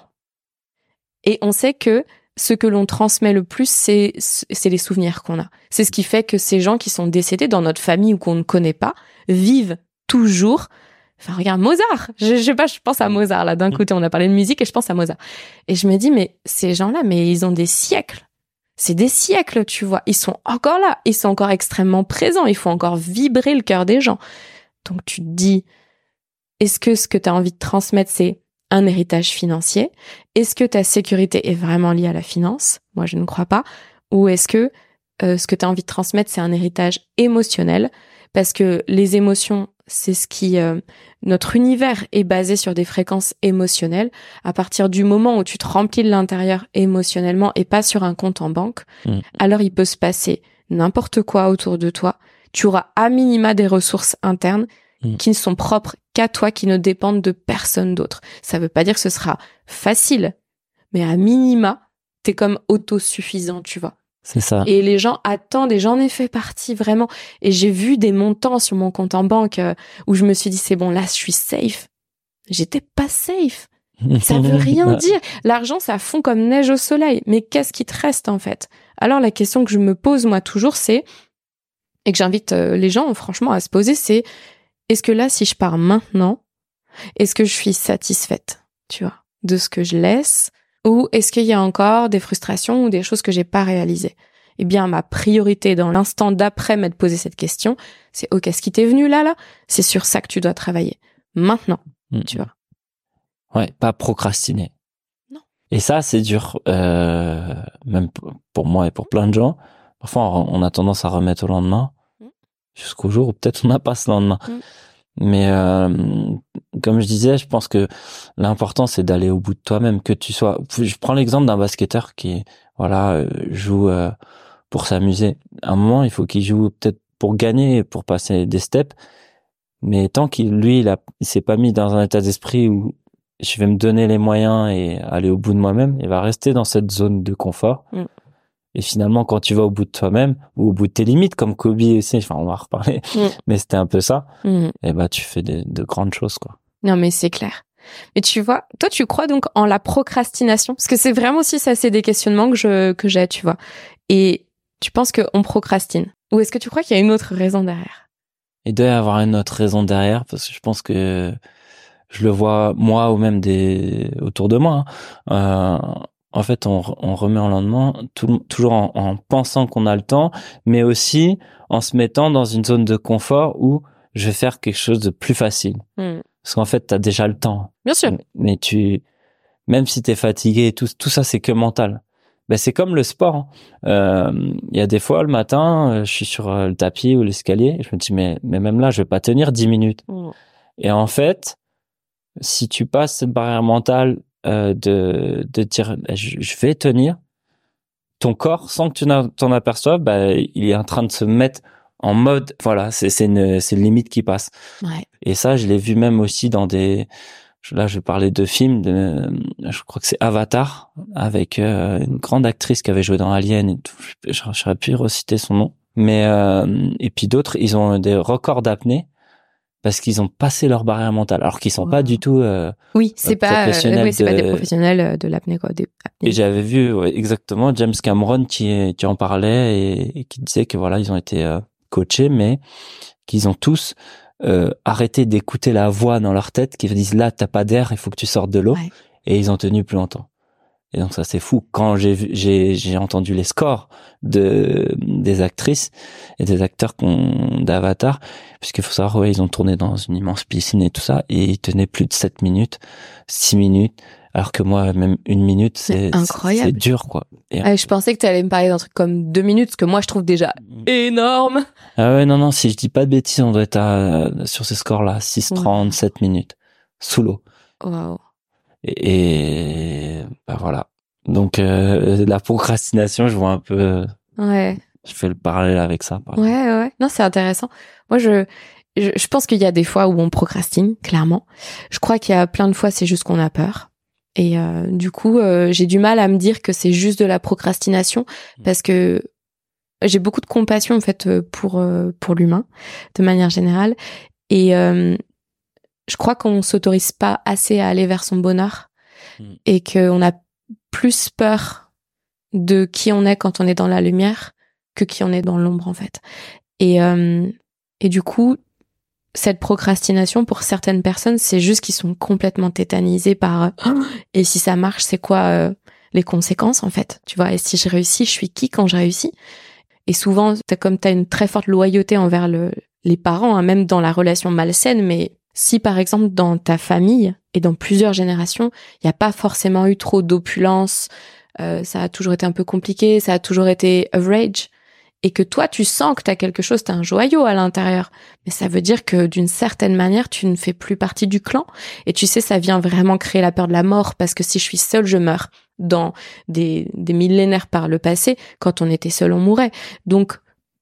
Et on sait que ce que l'on transmet le plus, c'est les souvenirs qu'on a. C'est ce qui fait que ces gens qui sont décédés dans notre famille ou qu'on ne connaît pas vivent toujours. Enfin, regarde, Mozart. Je sais pas, je pense à Mozart, là. D'un côté, on a parlé de musique et je pense à Mozart. Et je me dis, mais ces gens-là, mais ils ont des siècles. C'est des siècles, tu vois. Ils sont encore là. Ils sont encore extrêmement présents. Il faut encore vibrer le cœur des gens. Donc, tu te dis, est-ce que ce que tu as envie de transmettre, c'est un héritage financier? Est-ce que ta sécurité est vraiment liée à la finance? Moi, je ne crois pas. Ou est-ce que ce que tu as envie de transmettre, c'est un héritage émotionnel? Parce que les émotions, c'est ce qui... notre univers est basé sur des fréquences émotionnelles. À partir du moment où tu te remplis de l'intérieur émotionnellement et pas sur un compte en banque, alors il peut se passer n'importe quoi autour de toi. Tu auras à minima des ressources internes qui ne sont propres qu'à toi, qui ne dépendent de personne d'autre. Ça veut pas dire que ce sera facile, mais à minima, t'es comme autosuffisant, tu vois. C'est ça. Et les gens attendent, et j'en ai fait partie vraiment. Et j'ai vu des montants sur mon compte en banque où je me suis dit, c'est bon, là, je suis safe. J'étais pas safe. Ça veut rien dire. L'argent, ça fond comme neige au soleil. Mais qu'est-ce qui te reste, en fait? Alors, la question que je me pose, moi, toujours, c'est, et que j'invite les gens, franchement, à se poser, c'est, est-ce que là, si je pars maintenant, est-ce que je suis satisfaite, tu vois, de ce que je laisse? Ou est-ce qu'il y a encore des frustrations ou des choses que j'ai pas réalisées? Eh bien, ma priorité dans l'instant d'après m'être posé cette question, c'est OK, ce qui t'est venu là, c'est sur ça que tu dois travailler. Maintenant, tu vois. Ouais, pas procrastiner. Non. Et ça, c'est dur, même pour moi et pour plein de gens. Parfois, on a tendance à remettre au lendemain, jusqu'au jour où peut-être on n'a pas ce lendemain. Mais comme je disais, je pense que l'important c'est d'aller au bout de toi-même, que tu sois. Je prends l'exemple d'un basketteur qui joue pour s'amuser. À un moment, il faut qu'il joue peut-être pour gagner, pour passer des steps. Mais tant il s'est pas mis dans un état d'esprit où je vais me donner les moyens et aller au bout de moi-même, il va rester dans cette zone de confort. Et finalement, quand tu vas au bout de toi-même, ou au bout de tes limites, comme Kobe aussi, enfin, on va en reparler, mais c'était un peu ça, et tu fais de grandes choses, quoi. Non, mais c'est clair. Mais tu vois, toi, tu crois donc en la procrastination? Parce que c'est vraiment aussi ça, c'est des questionnements que j'ai, tu vois. Et tu penses qu'on procrastine? Ou est-ce que tu crois qu'il y a une autre raison derrière? Il doit y avoir une autre raison derrière, parce que je pense que je le vois, moi, ou même autour de moi, hein. En fait, on remet en lendemain, toujours en pensant qu'on a le temps, mais aussi en se mettant dans une zone de confort où je vais faire quelque chose de plus facile. Parce qu'en fait, t'as déjà le temps. Bien sûr. Mais même si t'es fatigué, tout ça, c'est que mental. Ben, c'est comme le sport, hein. Il y a des fois, le matin, je suis sur le tapis ou l'escalier, je me dis, mais même là, je vais pas tenir 10 minutes. Et en fait, si tu passes cette barrière mentale de dire je vais tenir, ton corps, sans que tu t'en aperçoives, il est en train de se mettre en mode, voilà, c'est une limite qui passe. Ouais. Et ça, je l'ai vu même aussi dans là, je parlais de films, je crois que c'est Avatar, avec une grande actrice qui avait joué dans Alien, et tout. J'aurais pu reciter son nom. Mais et puis d'autres, ils ont des records d'apnée parce qu'ils ont passé leur barrière mentale, alors qu'ils sont pas du tout c'est pas des professionnels de l'apnée, quoi. Et j'avais vu exactement James Cameron qui en parlait et qui disait que voilà, ils ont été coachés, mais qu'ils ont tous arrêté d'écouter la voix dans leur tête qui disent là t'as pas d'air, il faut que tu sortes de l'eau, et ils ont tenu plus longtemps. Et donc ça c'est fou. Quand j'ai entendu les scores des actrices et des acteurs d'Avatar, puisqu'il faut savoir, ils ont tourné dans une immense piscine et tout ça, et ils tenaient plus de 7 minutes, 6 minutes, alors que moi, même 1 minute, c'est incroyable. C'est dur, quoi. Et je pensais que tu allais me parler d'un truc comme 2 minutes, ce que moi je trouve déjà énorme. Ah ouais, non, si je dis pas de bêtises, on doit être sur ces scores-là, 6:30, 7 minutes, sous l'eau. Waouh. Et voilà. Donc la procrastination, je vois un peu. Ouais. Je fais le parallèle avec ça. Ouais. Non, c'est intéressant. Moi, je pense qu'il y a des fois où on procrastine, clairement. Je crois qu'il y a plein de fois, c'est juste qu'on a peur. Et du coup, j'ai du mal à me dire que c'est juste de la procrastination, parce que j'ai beaucoup de compassion en fait pour l'humain de manière générale. Et je crois qu'on s'autorise pas assez à aller vers son bonheur, et qu'on a plus peur de qui on est quand on est dans la lumière que qui on est dans l'ombre, en fait. Et du coup, cette procrastination, pour certaines personnes, c'est juste qu'ils sont complètement tétanisés par et si ça marche, c'est quoi les conséquences, en fait, tu vois. Et si je réussis, je suis qui quand je réussis? Et souvent, t'as une très forte loyauté envers les parents, hein, même dans la relation malsaine, mais si par exemple dans ta famille et dans plusieurs générations, il n'y a pas forcément eu trop d'opulence, ça a toujours été un peu compliqué, ça a toujours été average, et que toi tu sens que t'as quelque chose, t'as un joyau à l'intérieur, mais ça veut dire que d'une certaine manière tu ne fais plus partie du clan, et tu sais, ça vient vraiment créer la peur de la mort, parce que si je suis seule, je meurs. Dans des millénaires par le passé, quand on était seul, on mourait. Donc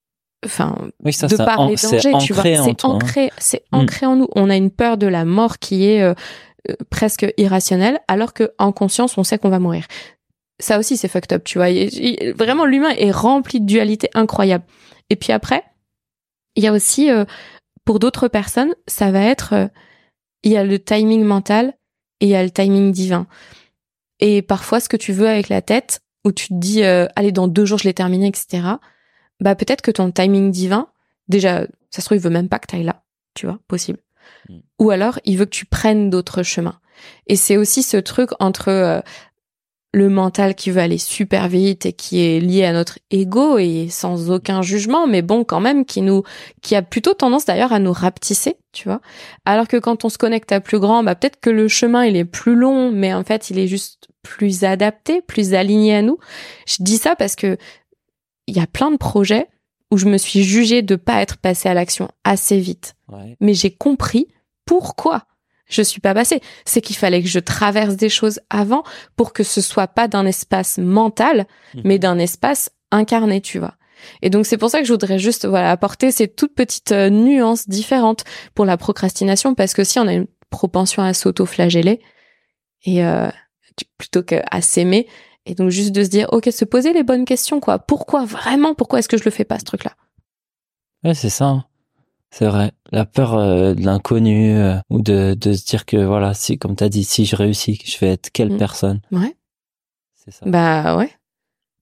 de par les dangers, tu vois, c'est ancré en nous. On a une peur de la mort qui est presque irrationnelle, alors que en conscience, on sait qu'on va mourir. Ça aussi, c'est fucked up, tu vois. Vraiment, l'humain est rempli de dualité incroyable. Et puis après, il y a aussi, pour d'autres personnes, ça va être, il y a le timing mental et il y a le timing divin. Et parfois, ce que tu veux avec la tête, où tu te dis, allez, dans 2 jours, je l'ai terminé, etc., peut-être que ton timing divin, déjà, ça se trouve, il veut même pas que t'ailles là, tu vois, possible. Ou alors, il veut que tu prennes d'autres chemins. Et c'est aussi ce truc entre le mental qui veut aller super vite et qui est lié à notre ego et sans aucun jugement, mais bon, quand même, qui a plutôt tendance d'ailleurs à nous rapetisser, tu vois. Alors que quand on se connecte à plus grand, peut-être que le chemin, il est plus long, mais en fait, il est juste plus adapté, plus aligné à nous. Je dis ça parce que il y a plein de projets où je me suis jugée de pas être passée à l'action assez vite. Ouais. Mais j'ai compris pourquoi je suis pas passée. C'est qu'il fallait que je traverse des choses avant pour que ce soit pas d'un espace mental, mais d'un espace incarné, tu vois. Et donc, c'est pour ça que je voudrais juste, apporter ces toutes petites nuances différentes pour la procrastination, parce que si on a une propension à s'auto-flageller et plutôt qu'à s'aimer, et donc juste de se dire, ok, se poser les bonnes questions, quoi. Pourquoi est-ce que je le fais pas, ce truc-là? Ouais, c'est ça. C'est vrai. La peur de l'inconnu, ou de se dire que voilà, si, comme t'as dit, si je réussis, je vais être quelle personne. Ouais. C'est ça. Ouais.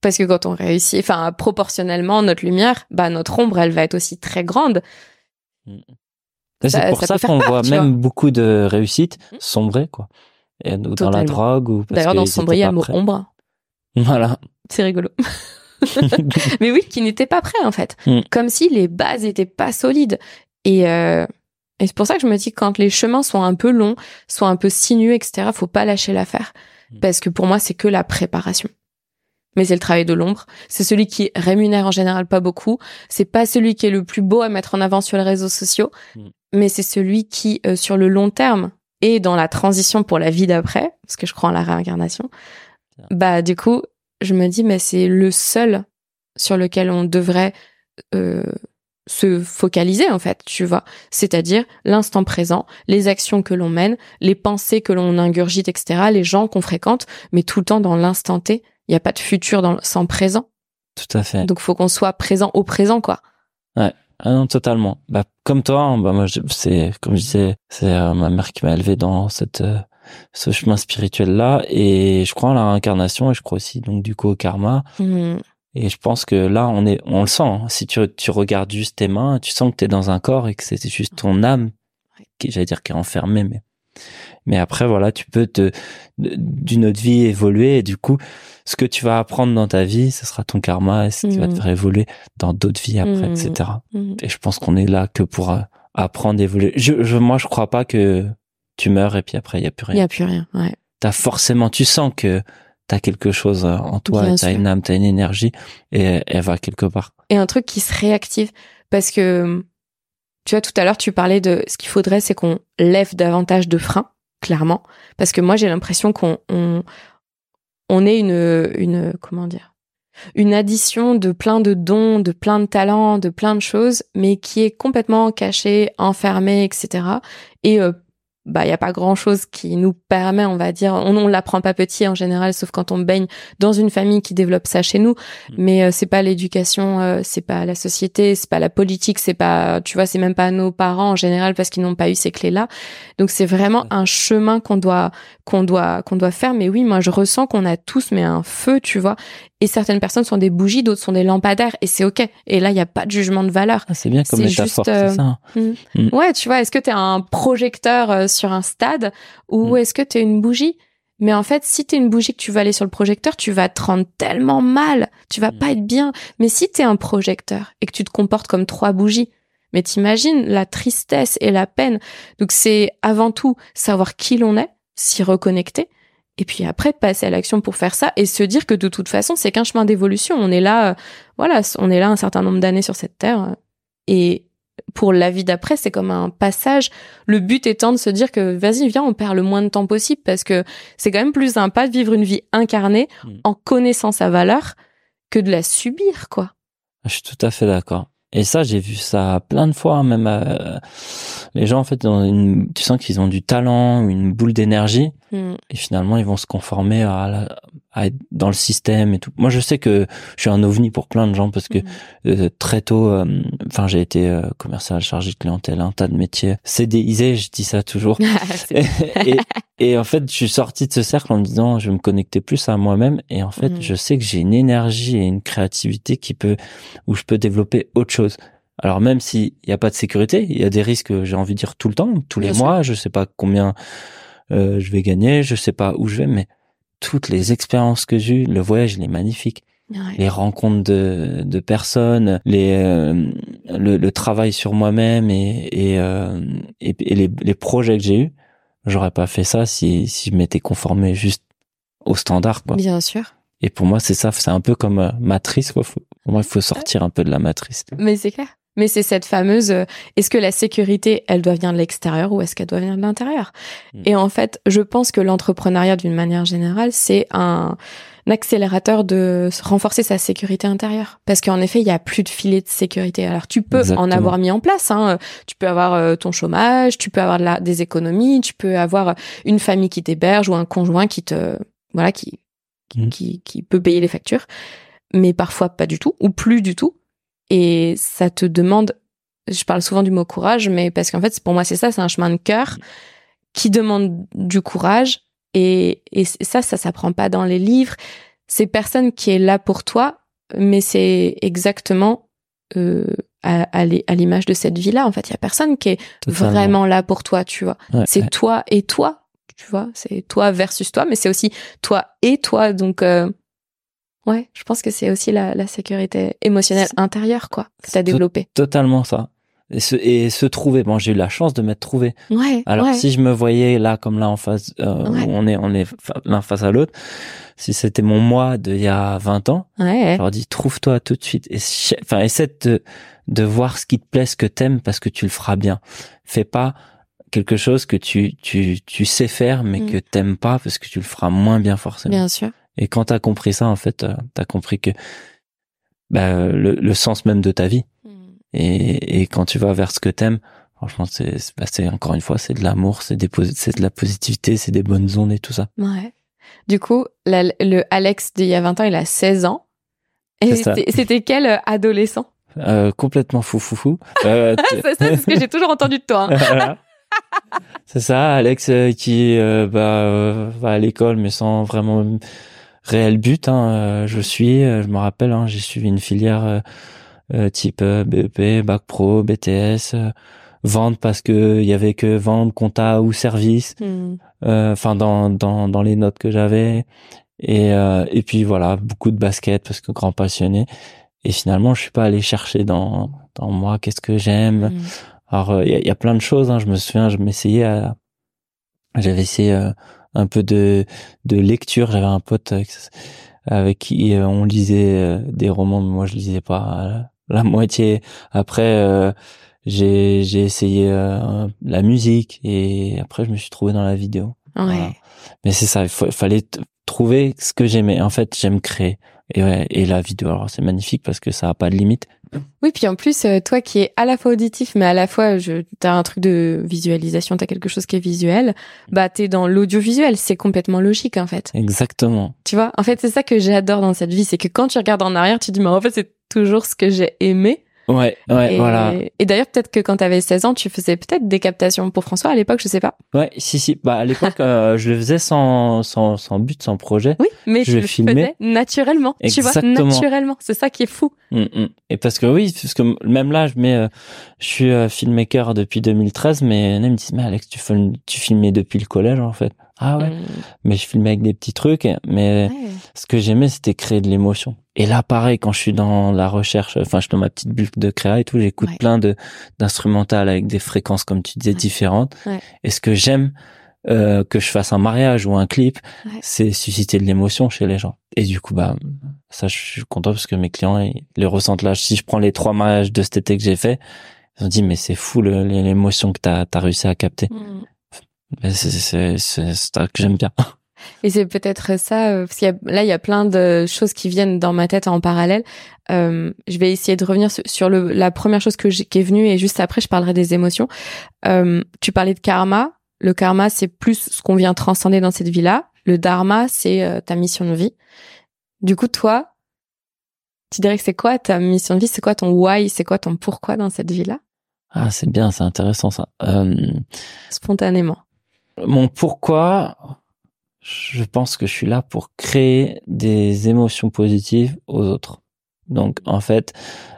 Parce que quand on réussit, enfin, proportionnellement, notre lumière, notre ombre, elle va être aussi très grande. C'est pour ça qu'on voit même beaucoup de réussites sombrer, quoi. Et dans la drogue ou parce d'ailleurs, dans sombrer, il y a le mot ombre. Voilà. C'est rigolo. Mais oui, qui n'étaient pas prêts, en fait. Comme si les bases étaient pas solides. Et c'est pour ça que je me dis que quand les chemins sont un peu longs, sont un peu sinueux, etc., faut pas lâcher l'affaire. Parce que pour moi, c'est que la préparation. Mais c'est le travail de l'ombre. C'est celui qui rémunère en général pas beaucoup. C'est pas celui qui est le plus beau à mettre en avant sur les réseaux sociaux. Mais c'est celui qui, sur le long terme, est dans la transition pour la vie d'après, parce que je crois en la réincarnation. Du coup, je me dis, mais c'est le seul sur lequel on devrait se focaliser, en fait, tu vois. C'est-à-dire l'instant présent, les actions que l'on mène, les pensées que l'on ingurgite, etc., les gens qu'on fréquente, mais tout le temps dans l'instant T. Il n'y a pas de futur sans présent. Tout à fait. Donc, faut qu'on soit présent au présent, quoi. Ouais. Ah non, totalement. Comme toi, moi, c'est, comme je disais, c'est ma mère qui m'a élevé dans ce chemin spirituel-là, et je crois en la réincarnation, et je crois aussi, donc, du coup, au karma. Et je pense que là, on le sent. Hein. Si tu regardes juste tes mains, tu sens que t'es dans un corps et que c'est juste ton âme, qui est enfermée, mais après, voilà, tu peux d'une autre vie évoluer, et du coup, ce que tu vas apprendre dans ta vie, ce sera ton karma, et ce qui va te faire évoluer dans d'autres vies après, etc. Et je pense qu'on est là que pour apprendre, évoluer. Moi, je crois pas que tu meurs et puis après, il y a plus rien. Il y a plus rien, ouais. Tu sens que t'as quelque chose en toi, t'as une âme, t'as une énergie, et elle va quelque part. Et un truc qui se réactive, parce que, tu vois, tout à l'heure, tu parlais de ce qu'il faudrait, c'est qu'on lève davantage de freins, clairement, parce que moi, j'ai l'impression qu'on est une addition de plein de dons, de plein de talents, de plein de choses, mais qui est complètement cachée, enfermée, etc. Et il y a pas grand chose qui nous permet, on va dire, on l'apprend pas petit en général, sauf quand on baigne dans une famille qui développe ça chez nous. Mais c'est pas l'éducation, c'est pas la société, c'est pas la politique, c'est pas, tu vois, c'est même pas nos parents en général parce qu'ils n'ont pas eu ces clés-là. Donc c'est vraiment un chemin qu'on doit faire. Mais oui, moi je ressens qu'on a tous mais un feu, tu vois. Et certaines personnes sont des bougies, d'autres sont des lampadaires, et c'est ok. Et là, il y a pas de jugement de valeur. C'est bien comme métaphore, c'est ça. Ouais, tu vois, est-ce que t'es un projecteur sur un stade ou est-ce que t'es une bougie? Mais en fait, si t'es une bougie que tu vas aller sur le projecteur, tu vas te rendre tellement mal, tu vas pas être bien. Mais si t'es un projecteur et que tu te comportes comme 3 bougies, mais t'imagines la tristesse et la peine. Donc c'est avant tout savoir qui l'on est, s'y reconnecter. Et puis après, passer à l'action pour faire ça et se dire que de toute façon, c'est qu'un chemin d'évolution. On est là, on est là un certain nombre d'années sur cette terre. Et pour la vie d'après, c'est comme un passage. Le but étant de se dire que, vas-y, viens, on perd le moins de temps possible parce que c'est quand même plus sympa de vivre une vie incarnée en connaissant sa valeur que de la subir, quoi. Je suis tout à fait d'accord. Et ça, j'ai vu ça plein de fois, même les gens, en fait, tu sens qu'ils ont du talent, une boule d'énergie, et finalement, ils vont se conformer à être dans le système et tout. Moi, je sais que je suis un ovni pour plein de gens parce que très tôt, j'ai été commercial, chargé de clientèle, un tas de métiers CDIsés, je dis ça toujours. et en fait, je suis sorti de ce cercle en me disant, je vais me connecter plus à moi-même, et en fait, je sais que j'ai une énergie et une créativité où je peux développer autre chose. Alors même s'il n'y a pas de sécurité, il y a des risques, j'ai envie de dire tout le temps, tous les mois, je sais pas combien je vais gagner, je sais pas où je vais, mais toutes les expériences que j'ai eues, le voyage, il est magnifique. Ouais. Les rencontres de personnes, le travail sur moi-même et les projets que j'ai eus, j'aurais pas fait ça si je m'étais conformé juste au standard, quoi. Bien sûr. Et pour moi, c'est ça, c'est un peu comme Matrice, quoi. Pour moi, il faut sortir un peu de la matrice. Mais c'est clair. Mais c'est cette fameuse, est-ce que la sécurité, elle doit venir de l'extérieur ou est-ce qu'elle doit venir de l'intérieur? Et en fait, je pense que l'entrepreneuriat, d'une manière générale, c'est un accélérateur de renforcer sa sécurité intérieure. Parce qu'en effet, il y a plus de filet de sécurité. Alors, tu peux en avoir mis en place, hein. Tu peux avoir ton chômage, tu peux avoir des économies, tu peux avoir une famille qui t'héberge ou un conjoint qui peut payer les factures. Mais parfois pas du tout, ou plus du tout. Et ça te demande, je parle souvent du mot courage, mais parce qu'en fait, pour moi, c'est ça, c'est un chemin de cœur qui demande du courage. Et ça s'apprend pas dans les livres. c'est personne qui est là pour toi, mais c'est exactement à l'image de cette vie-là. En fait, il y a personne qui est vraiment là pour toi, tu vois. Ouais, c'est toi et toi, tu vois. C'est toi versus toi, mais c'est aussi toi et toi. Donc, ouais, je pense que c'est aussi la sécurité émotionnelle intérieure, quoi, que t'as développée. Totalement ça. Et se trouver. Bon, j'ai eu la chance de m'être trouvé. Ouais. Alors, si je me voyais là, comme là en face, où on est l'un face à l'autre, si c'était mon moi d'il y a 20 ans, je leur dis, trouve-toi tout de suite. Essaie de voir ce qui te plaît, ce que t'aimes, parce que tu le feras bien. Fais pas quelque chose que tu sais faire, mais que t'aimes pas, parce que tu le feras moins bien forcément. Bien sûr. Et quand t'as compris ça, en fait, t'as compris que, le sens même de ta vie. Et quand tu vas vers ce que t'aimes, franchement, c'est encore une fois, c'est de l'amour, c'est de la positivité, c'est des bonnes ondes et tout ça. Ouais. Du coup, le Alex d'il y a 20 ans, il a 16 ans. Et c'était quel adolescent? Complètement fou. C'est ça, c'est ce que j'ai toujours entendu de toi. Hein. C'est ça, Alex qui va à l'école mais sans vraiment réel but. Je me rappelle, j'ai suivi une filière type BEP, Bac Pro, BTS, vente parce que il y avait que vente, compta ou service. Dans les notes que j'avais. Et puis voilà, beaucoup de basket parce que grand passionné. Et finalement, je suis pas allé chercher dans moi qu'est-ce que j'aime. Alors il y a plein de choses. Je me souviens, j'avais essayé un peu de lecture. J'avais un pote avec qui on lisait des romans, mais moi je lisais pas la moitié. Après, j'ai essayé la musique et après je me suis trouvé dans la vidéo. Ouais. Voilà. Mais c'est ça, il fallait trouver ce que j'aimais. En fait, j'aime créer. Et la vidéo, alors c'est magnifique parce que ça a pas de limite. Oui, puis en plus, toi qui es à la fois auditif, mais à la fois, t'as un truc de visualisation, t'as quelque chose qui est visuel, t'es dans l'audiovisuel, c'est complètement logique, en fait. Exactement. Tu vois, en fait, c'est ça que j'adore dans cette vie, c'est que quand tu regardes en arrière, tu te dis, mais en fait, c'est toujours ce que j'ai aimé. Ouais, voilà. Et d'ailleurs, peut-être que quand t'avais 16 ans, tu faisais peut-être des captations pour François à l'époque, je sais pas. Ouais, si. À l'époque, je le faisais sans but, sans projet. Oui, mais je tu le faisais naturellement. Exactement. Tu vois, naturellement. C'est ça qui est fou. Et parce que même là, je suis filmmaker depuis 2013, mais il me dit, mais Alex, tu filmais depuis le collège, en fait. Ah ouais. Mais je filmais avec des petits trucs, mais ce que j'aimais, c'était créer de l'émotion. Et là, pareil, quand je suis dans la recherche, je suis dans ma petite bulle de créa et tout, j'écoute plein d'instrumentales avec des fréquences, comme tu disais, différentes. Et ce que j'aime, que je fasse un mariage ou un clip, c'est susciter de l'émotion chez les gens. Et du coup, ça, je suis content parce que mes clients, ils le ressentent là. Si je prends les 3 mariages de cet été que j'ai fait, ils ont dit, mais c'est fou l'émotion que t'as réussi à capter. C'est ça que j'aime bien. Et c'est peut-être ça, parce qu'il il y a plein de choses qui viennent dans ma tête en parallèle. Je vais essayer de revenir sur la première chose qui est venue et juste après, je parlerai des émotions. Tu parlais de karma. Le karma, c'est plus ce qu'on vient transcender dans cette vie-là. Le dharma, c'est ta mission de vie. Du coup, toi, tu dirais que c'est quoi ta mission de vie? C'est quoi ton why? C'est quoi ton pourquoi dans cette vie-là? Ah, c'est bien, c'est intéressant ça. Spontanément. Mon pourquoi, je pense que je suis là pour créer des émotions positives aux autres. Donc, en fait,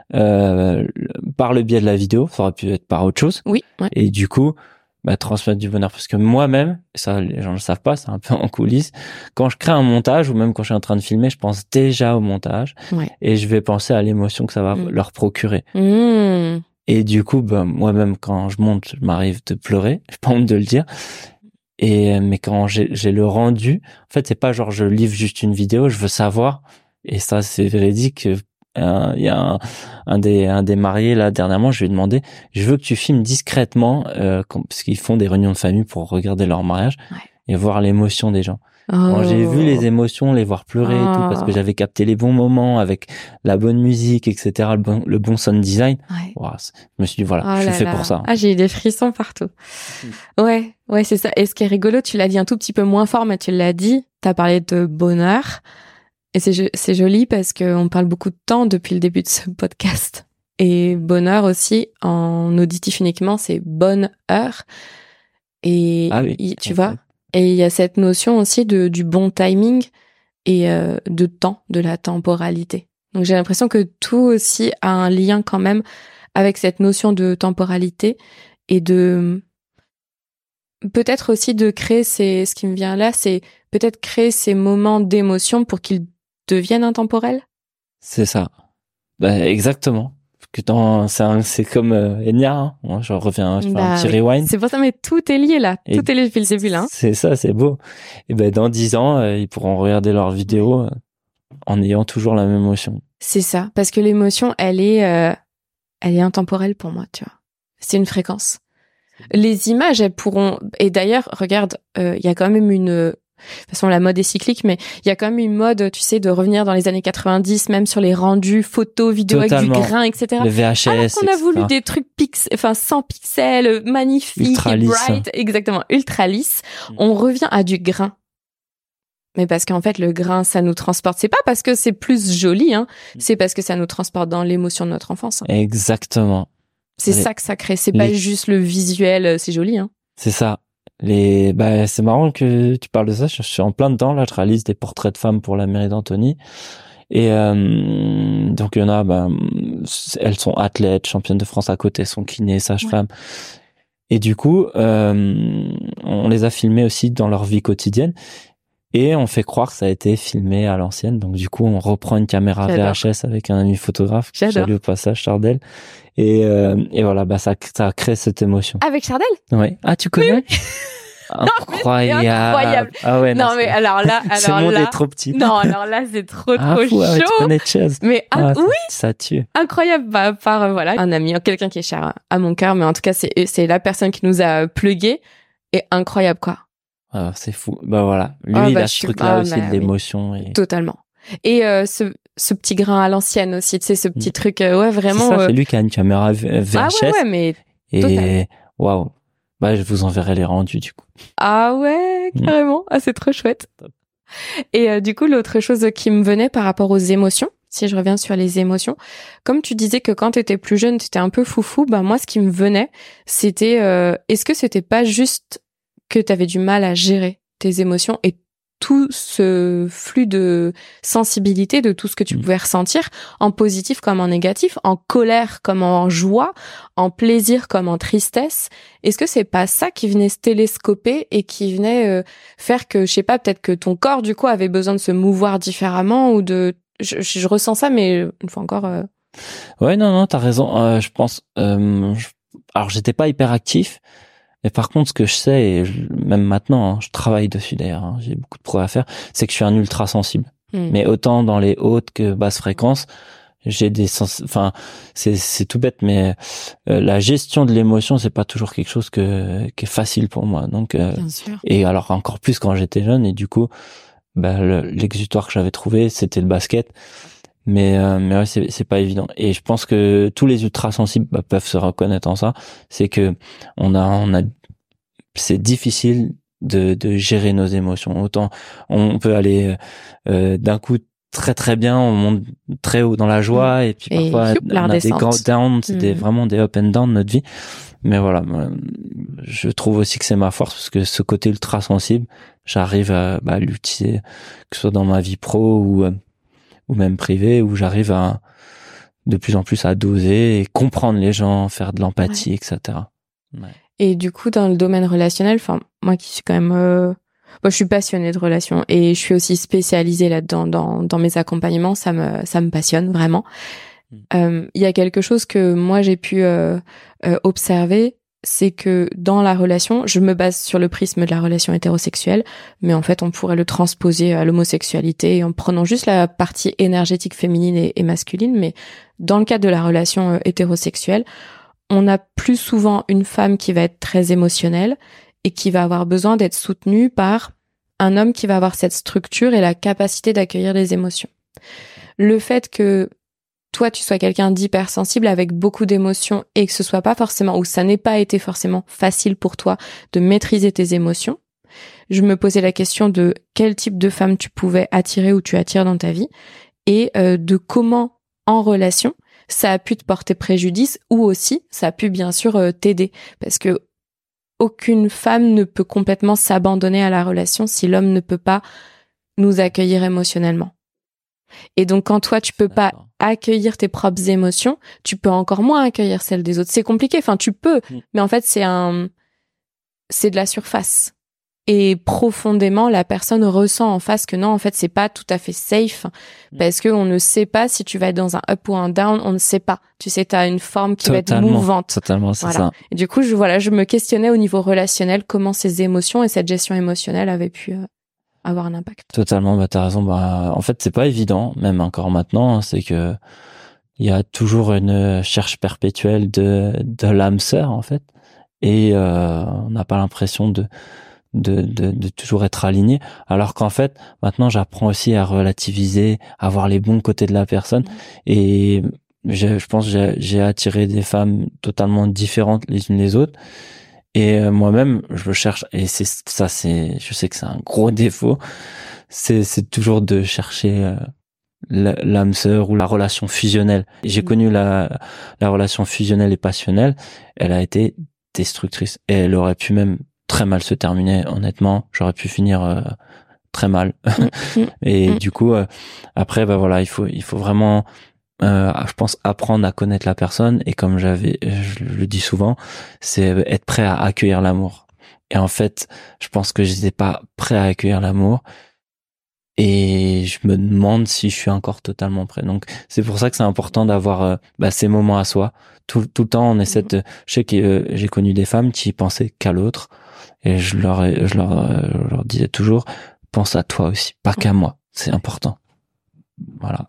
par le biais de la vidéo, ça aurait pu être par autre chose. Oui. Ouais. Et du coup, transmettre du bonheur. Parce que moi-même, ça, les gens ne le savent pas, c'est un peu en coulisses. Quand je crée un montage ou même quand je suis en train de filmer, je pense déjà au montage. Et je vais penser à l'émotion que ça va leur procurer. Et du coup, moi-même, quand je monte, je m'arrive de pleurer. J'ai pas honte de le dire. Mais quand j'ai le rendu, en fait, c'est pas genre je livre juste une vidéo, je veux savoir. Et ça, c'est véridique. Il y a un des mariés là dernièrement, je lui ai demandé, je veux que tu filmes discrètement, parce qu'ils font des réunions de famille pour regarder leur mariage et voir l'émotion des gens. Quand j'ai vu les émotions, les voir pleurer et tout, parce que j'avais capté les bons moments avec la bonne musique, etc., le bon sound design. Je me suis dit voilà, je suis fait pour ça. Ah, j'ai eu des frissons partout. Ouais, c'est ça. Et ce qui est rigolo, tu l'as dit un tout petit peu moins fort, mais tu l'as dit. T'as parlé de bonheur. Et c'est joli parce que on parle beaucoup de temps depuis le début de ce podcast. Et bonheur aussi, en auditif uniquement, c'est bonne heure. Et tu vois. Et il y a cette notion aussi du bon timing. et de temps, de la temporalité. Donc j'ai l'impression que tout aussi a un lien quand même avec cette notion de temporalité et de peut-être aussi de créer ce qui me vient là, c'est peut-être créer ces moments d'émotion pour qu'ils deviennent intemporels. C'est ça. Exactement. C'est comme Enya, hein. Moi, je reviens, je fais un petit rewind. C'est pour ça, mais tout est lié là. Tout est lié depuis le début là. C'est ça, c'est beau. Et dans 10 ans, ils pourront regarder leurs vidéos en ayant toujours la même émotion. C'est ça. Parce que l'émotion, elle est intemporelle pour moi, tu vois. C'est une fréquence. Les images, elles pourront, et d'ailleurs, regarde, il y a quand même de toute façon, la mode est cyclique, mais il y a quand même une mode, tu sais, de revenir dans les années 90, même sur les rendus photos, vidéos Totalement. Avec du grain, etc. Le VHS, alors qu'on a voulu des trucs sans pixels, magnifiques, ultra lisse. Bright, exactement, ultra lisse. On revient à du grain. Mais parce qu'en fait, le grain, ça nous transporte. C'est pas parce que c'est plus joli, hein. C'est parce que ça nous transporte dans l'émotion de notre enfance. Hein. Exactement. C'est ça que ça crée. C'est pas juste le visuel, c'est joli, hein. C'est ça. C'est marrant que tu parles de ça. Je suis en plein dedans. Là, je réalise des portraits de femmes pour la mairie d'Antony. Et donc il y en a, elles sont athlètes, championnes de France à côté, sont kinés, sages-femmes. Et du coup, on les a filmées aussi dans leur vie quotidienne. Et on fait croire que ça a été filmé à l'ancienne. Donc du coup, on reprend une caméra VHS avec un ami photographe. J'adore. Au passage, Chardel. Et voilà, ça crée cette émotion. Avec Chardel? Oui. Ah, tu connais? Oui. Incroyable. Ah ouais, non mais alors là, ce monde est trop petit. Non, alors là, c'est trop chaud. Ouais, tu connais Chaz. Mais oui. Ça tue. Incroyable. Par voilà, un ami, quelqu'un qui est cher à mon cœur, mais en tout cas, c'est la personne qui nous a plugué. Et incroyable, quoi. Ah, c'est fou. Voilà. Lui, il a ce truc-là aussi de l'émotion. Oui. Et... Totalement. Et ce petit grain à l'ancienne aussi, tu sais, ce petit truc, vraiment. C'est ça, c'est lui qui a une caméra VHS. Ah ouais, mais. Et waouh. Je vous enverrai les rendus, du coup. Ah ouais, carrément. Ah, c'est trop chouette. Top. Et du coup, l'autre chose qui me venait par rapport aux émotions, si je reviens sur les émotions, comme tu disais que quand t'étais plus jeune, t'étais un peu foufou, moi, ce qui me venait, c'était, est-ce que c'était pas juste que t'avais du mal à gérer tes émotions et tout ce flux de sensibilité de tout ce que tu pouvais ressentir, en positif comme en négatif, en colère comme en joie, en plaisir comme en tristesse. Est-ce que c'est pas ça qui venait se télescoper et qui venait faire que, je sais pas, peut-être que ton corps du coup avait besoin de se mouvoir différemment ou de... Je ressens ça, mais une fois encore... Ouais, non, t'as raison. Je pense... Alors, j'étais pas hyper actif. Mais par contre, ce que je sais, et même maintenant, je travaille dessus d'ailleurs, j'ai beaucoup de progrès à faire, c'est que je suis un ultra sensible. Mais autant dans les hautes que basses fréquences, j'ai c'est tout bête, mais la gestion de l'émotion, c'est pas toujours quelque chose qui est facile pour moi. Donc, bien sûr. Et alors encore plus quand j'étais jeune, et du coup, l'exutoire que j'avais trouvé, c'était le basket. Mais ouais, c'est pas évident. Et je pense que tous les ultra sensibles peuvent se reconnaître en ça. C'est que c'est difficile de gérer nos émotions. Autant on peut aller d'un coup très très bien, on monte très haut dans la joie et puis parfois on a des downs, c'est vraiment des up and down de notre vie. Mais voilà, je trouve aussi que c'est ma force parce que ce côté ultra sensible, j'arrive à l'utiliser, que ce soit dans ma vie pro ou même privé, où j'arrive à de plus en plus à doser et comprendre les gens, faire de l'empathie, etc. Ouais. Et du coup, dans le domaine relationnel, moi qui suis quand même... je suis passionnée de relations et je suis aussi spécialisée là-dedans dans mes accompagnements, ça me passionne vraiment. Il y a quelque chose que moi j'ai pu observer, c'est que dans la relation, je me base sur le prisme de la relation hétérosexuelle, mais en fait on pourrait le transposer à l'homosexualité en prenant juste la partie énergétique féminine et masculine, mais dans le cadre de la relation hétérosexuelle, on a plus souvent une femme qui va être très émotionnelle et qui va avoir besoin d'être soutenue par un homme qui va avoir cette structure et la capacité d'accueillir les émotions. Le fait que toi, tu sois quelqu'un d'hypersensible avec beaucoup d'émotions et que ce soit pas forcément, ou ça n'ait pas été forcément facile pour toi de maîtriser tes émotions, je me posais la question de quel type de femme tu pouvais attirer ou tu attires dans ta vie et de comment, en relation, ça a pu te porter préjudice ou aussi ça a pu bien sûr t'aider. Parce que aucune femme ne peut complètement s'abandonner à la relation si l'homme ne peut pas nous accueillir émotionnellement. Et donc, quand toi, tu peux pas accueillir tes propres émotions, tu peux encore moins accueillir celles des autres. C'est compliqué. Enfin, tu peux, mais en fait, c'est de la surface. Et profondément, la personne ressent en face que non, en fait, c'est pas tout à fait safe parce que on ne sait pas si tu vas être dans un up ou un down, on ne sait pas. Tu sais, t'as une forme qui va être mouvante. Totalement, c'est ça. Et du coup, je me questionnais au niveau relationnel comment ces émotions et cette gestion émotionnelle avaient pu avoir un impact. Totalement, bah t'as raison. En fait, c'est pas évident, même encore maintenant. C'est que il y a toujours une recherche perpétuelle de l'âme sœur, en fait, et on n'a pas l'impression de toujours être aligné, alors qu'en fait maintenant j'apprends aussi à relativiser, à voir les bons côtés de la personne, et je pense que j'ai attiré des femmes totalement différentes les unes des autres, et moi-même je cherche, et je sais que c'est un gros défaut, c'est toujours de chercher l'âme sœur ou la relation fusionnelle. J'ai connu la relation fusionnelle et passionnelle, elle a été destructrice, et elle aurait pu même très mal se terminer, honnêtement. J'aurais pu finir très mal. Et du coup, après, bah voilà, il faut vraiment, je pense, apprendre à connaître la personne. Et comme je le dis souvent, c'est être prêt à accueillir l'amour. Et en fait, je pense que j'étais pas prêt à accueillir l'amour. Et je me demande si je suis encore totalement prêt. Donc, c'est pour ça que c'est important d'avoir ces moments à soi. Tout le temps, on essaie de... Je sais que j'ai connu des femmes qui pensaient qu'à l'autre. Et je leur disais toujours, pense à toi aussi, pas qu'à moi. C'est important. Voilà.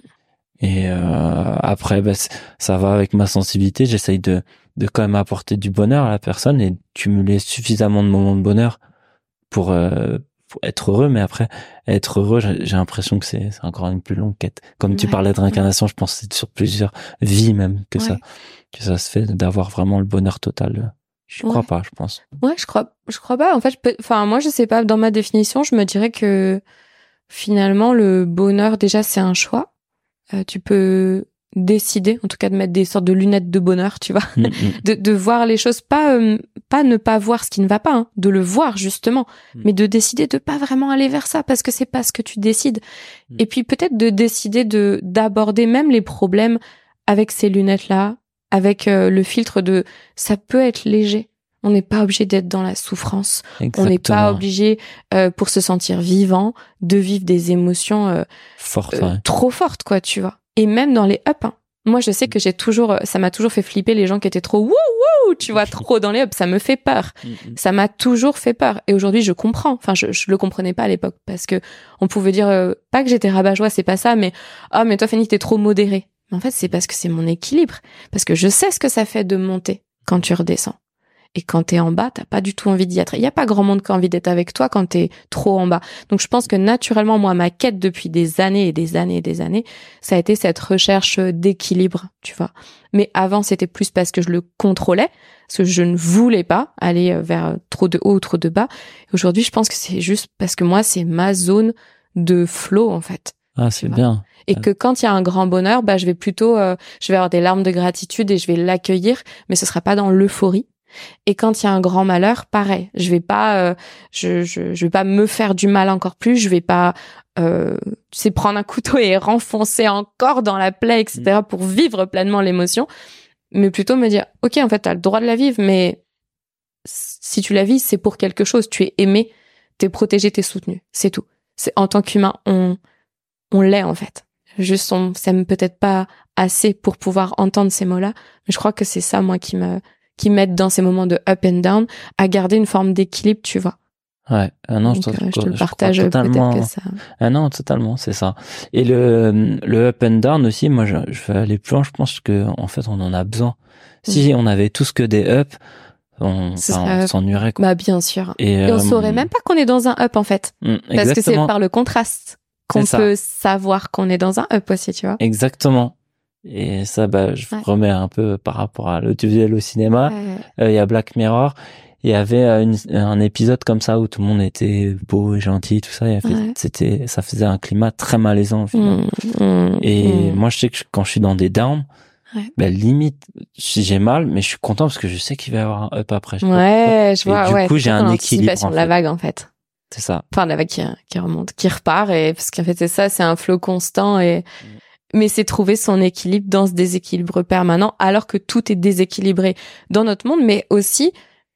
Et après, ça va avec ma sensibilité. J'essaye de quand même apporter du bonheur à la personne et cumuler suffisamment de moments de bonheur pour être heureux. Mais après, être heureux, j'ai l'impression que c'est encore une plus longue quête. Comme tu parlais de réincarnation, je pense que c'est sur plusieurs vies même que ça se fait, d'avoir vraiment le bonheur total. Je crois pas, je pense. Ouais, je crois pas. En fait, moi, je sais pas. Dans ma définition, je me dirais que finalement, le bonheur, déjà, c'est un choix. Tu peux décider, en tout cas, de mettre des sortes de lunettes de bonheur, tu vois, de voir les choses, pas ne pas voir ce qui ne va pas, de le voir justement, mais de décider de pas vraiment aller vers ça parce que c'est pas ce que tu décides. Et puis peut-être de décider d'aborder même les problèmes avec ces lunettes-là, avec le filtre de ça peut être léger. On n'est pas obligé d'être dans la souffrance. Exactement. On n'est pas obligé, pour se sentir vivant, de vivre des émotions fortes, trop fortes, quoi, tu vois. Et même dans les ups. Moi, je sais que ça m'a toujours fait flipper les gens qui étaient trop wouh, tu vois, trop dans les ups. Ça me fait peur. Ça m'a toujours fait peur. Et aujourd'hui, je comprends. Enfin, je le comprenais pas à l'époque parce que on pouvait dire pas que j'étais rabat-joie, c'est pas ça, mais mais toi, Fanny, t'es trop modérée. Mais en fait, c'est parce que c'est mon équilibre. Parce que je sais ce que ça fait de monter quand tu redescends. Et quand t'es en bas, t'as pas du tout envie d'y être. Il y a pas grand monde qui a envie d'être avec toi quand t'es trop en bas. Donc je pense que naturellement, moi, ma quête depuis des années et des années et des années, ça a été cette recherche d'équilibre, tu vois. Mais avant, c'était plus parce que je le contrôlais, parce que je ne voulais pas aller vers trop de haut ou trop de bas. Et aujourd'hui, je pense que c'est juste parce que moi, c'est ma zone de flow, en fait. Ah, c'est bien. Et que quand il y a un grand bonheur, je vais plutôt, je vais avoir des larmes de gratitude et je vais l'accueillir, mais ce sera pas dans l'euphorie. Et quand il y a un grand malheur, pareil, je vais pas je vais pas me faire du mal encore plus, je vais pas prendre un couteau et renfoncer encore dans la plaie, etc. pour vivre pleinement l'émotion, mais plutôt me dire OK, en fait, t'as le droit de la vivre, mais si tu la vis, c'est pour quelque chose, tu es aimé, t'es protégé, t'es soutenu, c'est tout. C'est en tant qu'humain, on l'est en fait. Juste on s'aime peut-être pas assez pour pouvoir entendre ces mots-là, mais je crois que c'est ça moi qui m'aide dans ces moments de up and down à garder une forme d'équilibre, tu vois. Ouais, non, donc, je te le partage peut-être que ça. Ah non, totalement, c'est ça. Et le up and down aussi, moi je vais aller plus loin, je pense que en fait on en a besoin. Si on avait tous que des up, on s'ennuierait, quoi. Bah bien sûr. Et on saurait même pas qu'on est dans un up en fait. Parce que c'est par le contraste qu'on peut savoir qu'on est dans un up aussi, tu vois. Exactement. Et ça, je remets un peu par rapport à l'audiovisuel au cinéma. Il y a Black Mirror. Il y avait un épisode comme ça où tout le monde était beau et gentil, tout ça. Ça faisait un climat très malaisant au final. Et moi, je sais que quand je suis dans des downs, limite, j'ai mal, mais je suis content parce que je sais qu'il va y avoir un up après. Je vois. Du coup, j'ai un équilibre. En fait. La vague, en fait. C'est ça. Enfin, la vague qui remonte, qui repart, et parce qu'en fait, c'est ça, c'est un flot constant, mais c'est trouver son équilibre dans ce déséquilibre permanent, alors que tout est déséquilibré dans notre monde, mais aussi,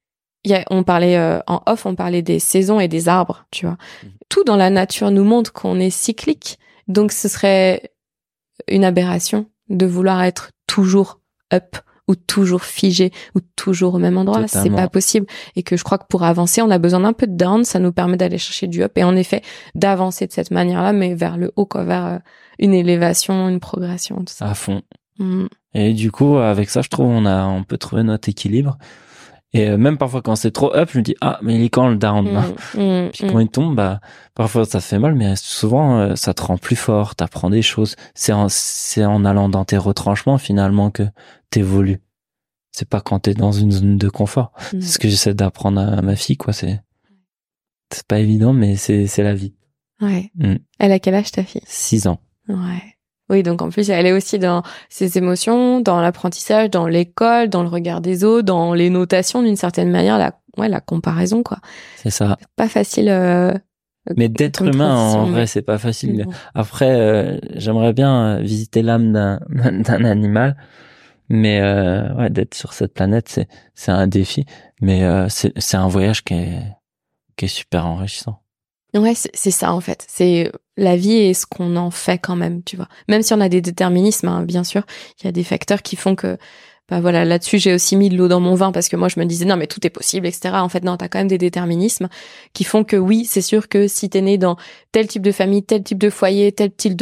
on parlait en off, on parlait des saisons et des arbres, tu vois. Tout dans la nature nous montre qu'on est cyclique, donc ce serait une aberration de vouloir être toujours up, ou toujours figé, ou toujours au même endroit. Totalement. C'est pas possible. Et que je crois que pour avancer, on a besoin d'un peu de down, ça nous permet d'aller chercher du up, et en effet, d'avancer de cette manière-là, mais vers le haut, quoi, vers une élévation, une progression, tout ça. À fond. Et du coup, avec ça, je trouve, on peut trouver notre équilibre. Et même parfois, quand c'est trop up, je me dis, mais il est quand le down? Puis quand il tombe, parfois ça fait mal, mais souvent, ça te rend plus fort, t'apprends des choses. C'est en allant dans tes retranchements, finalement, que t'évolues. C'est pas quand t'es dans une zone de confort. C'est ce que j'essaie d'apprendre à ma fille, quoi. C'est pas évident, mais c'est la vie. Ouais. Elle a quel âge, ta fille? 6 ans. Ouais. Oui, donc en plus, elle est aussi dans ses émotions, dans l'apprentissage, dans l'école, dans le regard des autres, dans les notations, d'une certaine manière, la comparaison, quoi. C'est ça. C'est pas facile. Mais d'être humain, en vrai, c'est pas facile. Après, j'aimerais bien visiter l'âme d'un animal, mais d'être sur cette planète, c'est un défi. Mais c'est un voyage qui est super enrichissant. Ouais, c'est ça en fait. C'est la vie et ce qu'on en fait quand même, tu vois. Même si on a des déterminismes, hein, bien sûr, il y a des facteurs qui font que, voilà, là-dessus j'ai aussi mis de l'eau dans mon vin parce que moi je me disais non mais tout est possible, etc. En fait non, t'as quand même des déterminismes qui font que oui, c'est sûr que si t'es né dans tel type de famille, tel type de foyer, tel type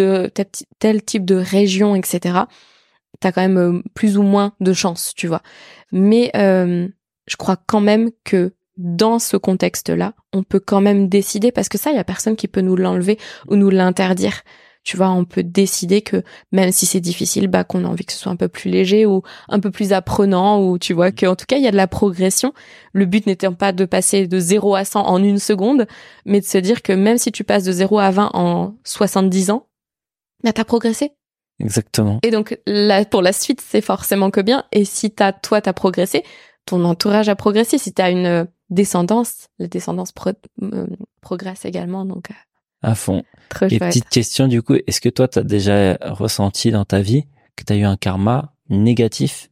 de région, etc. T'as quand même plus ou moins de chance, tu vois. Mais je crois quand même que dans ce contexte-là, on peut quand même décider, parce que ça, il y a personne qui peut nous l'enlever ou nous l'interdire. Tu vois, on peut décider que même si c'est difficile, qu'on a envie que ce soit un peu plus léger ou un peu plus apprenant, ou tu vois qu'en tout cas, il y a de la progression. Le but n'étant pas de passer de 0 à 100 en une seconde, mais de se dire que même si tu passes de 0 à 20 en 70 ans, t'as progressé. Exactement. Et donc, là, pour la suite, c'est forcément que bien. Et si t'as progressé, ton entourage a progressé. Si t'as une descendance, la descendance progresse également, donc à fond. Trop Et chouette. petite question du coup, est-ce que toi t'as déjà ressenti dans ta vie que t'as eu un karma négatif?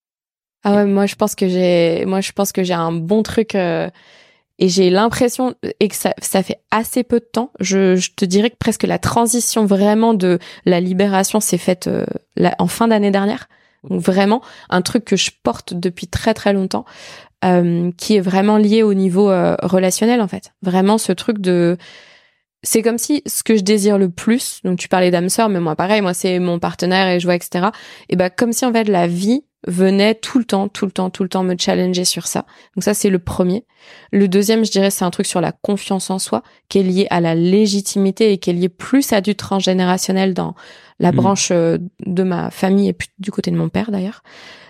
Ah ouais, moi je pense que j'ai un bon truc et j'ai l'impression et que ça fait assez peu de temps. Je te dirais que presque la transition vraiment de la libération s'est faite en fin d'année dernière. Donc vraiment un truc que je porte depuis très très longtemps. Qui est vraiment lié au niveau relationnel en fait. Vraiment ce truc de... C'est comme si ce que je désire le plus, donc tu parlais d'âme sœur, mais moi pareil, moi c'est mon partenaire et je vois, etc. Et comme si en fait la vie venait tout le temps me challenger sur ça. Donc ça c'est le premier. Le deuxième, je dirais, c'est un truc sur la confiance en soi, qui est lié à la légitimité et qui est lié plus à du transgénérationnel dans la branche de ma famille et plus du côté de mon père d'ailleurs.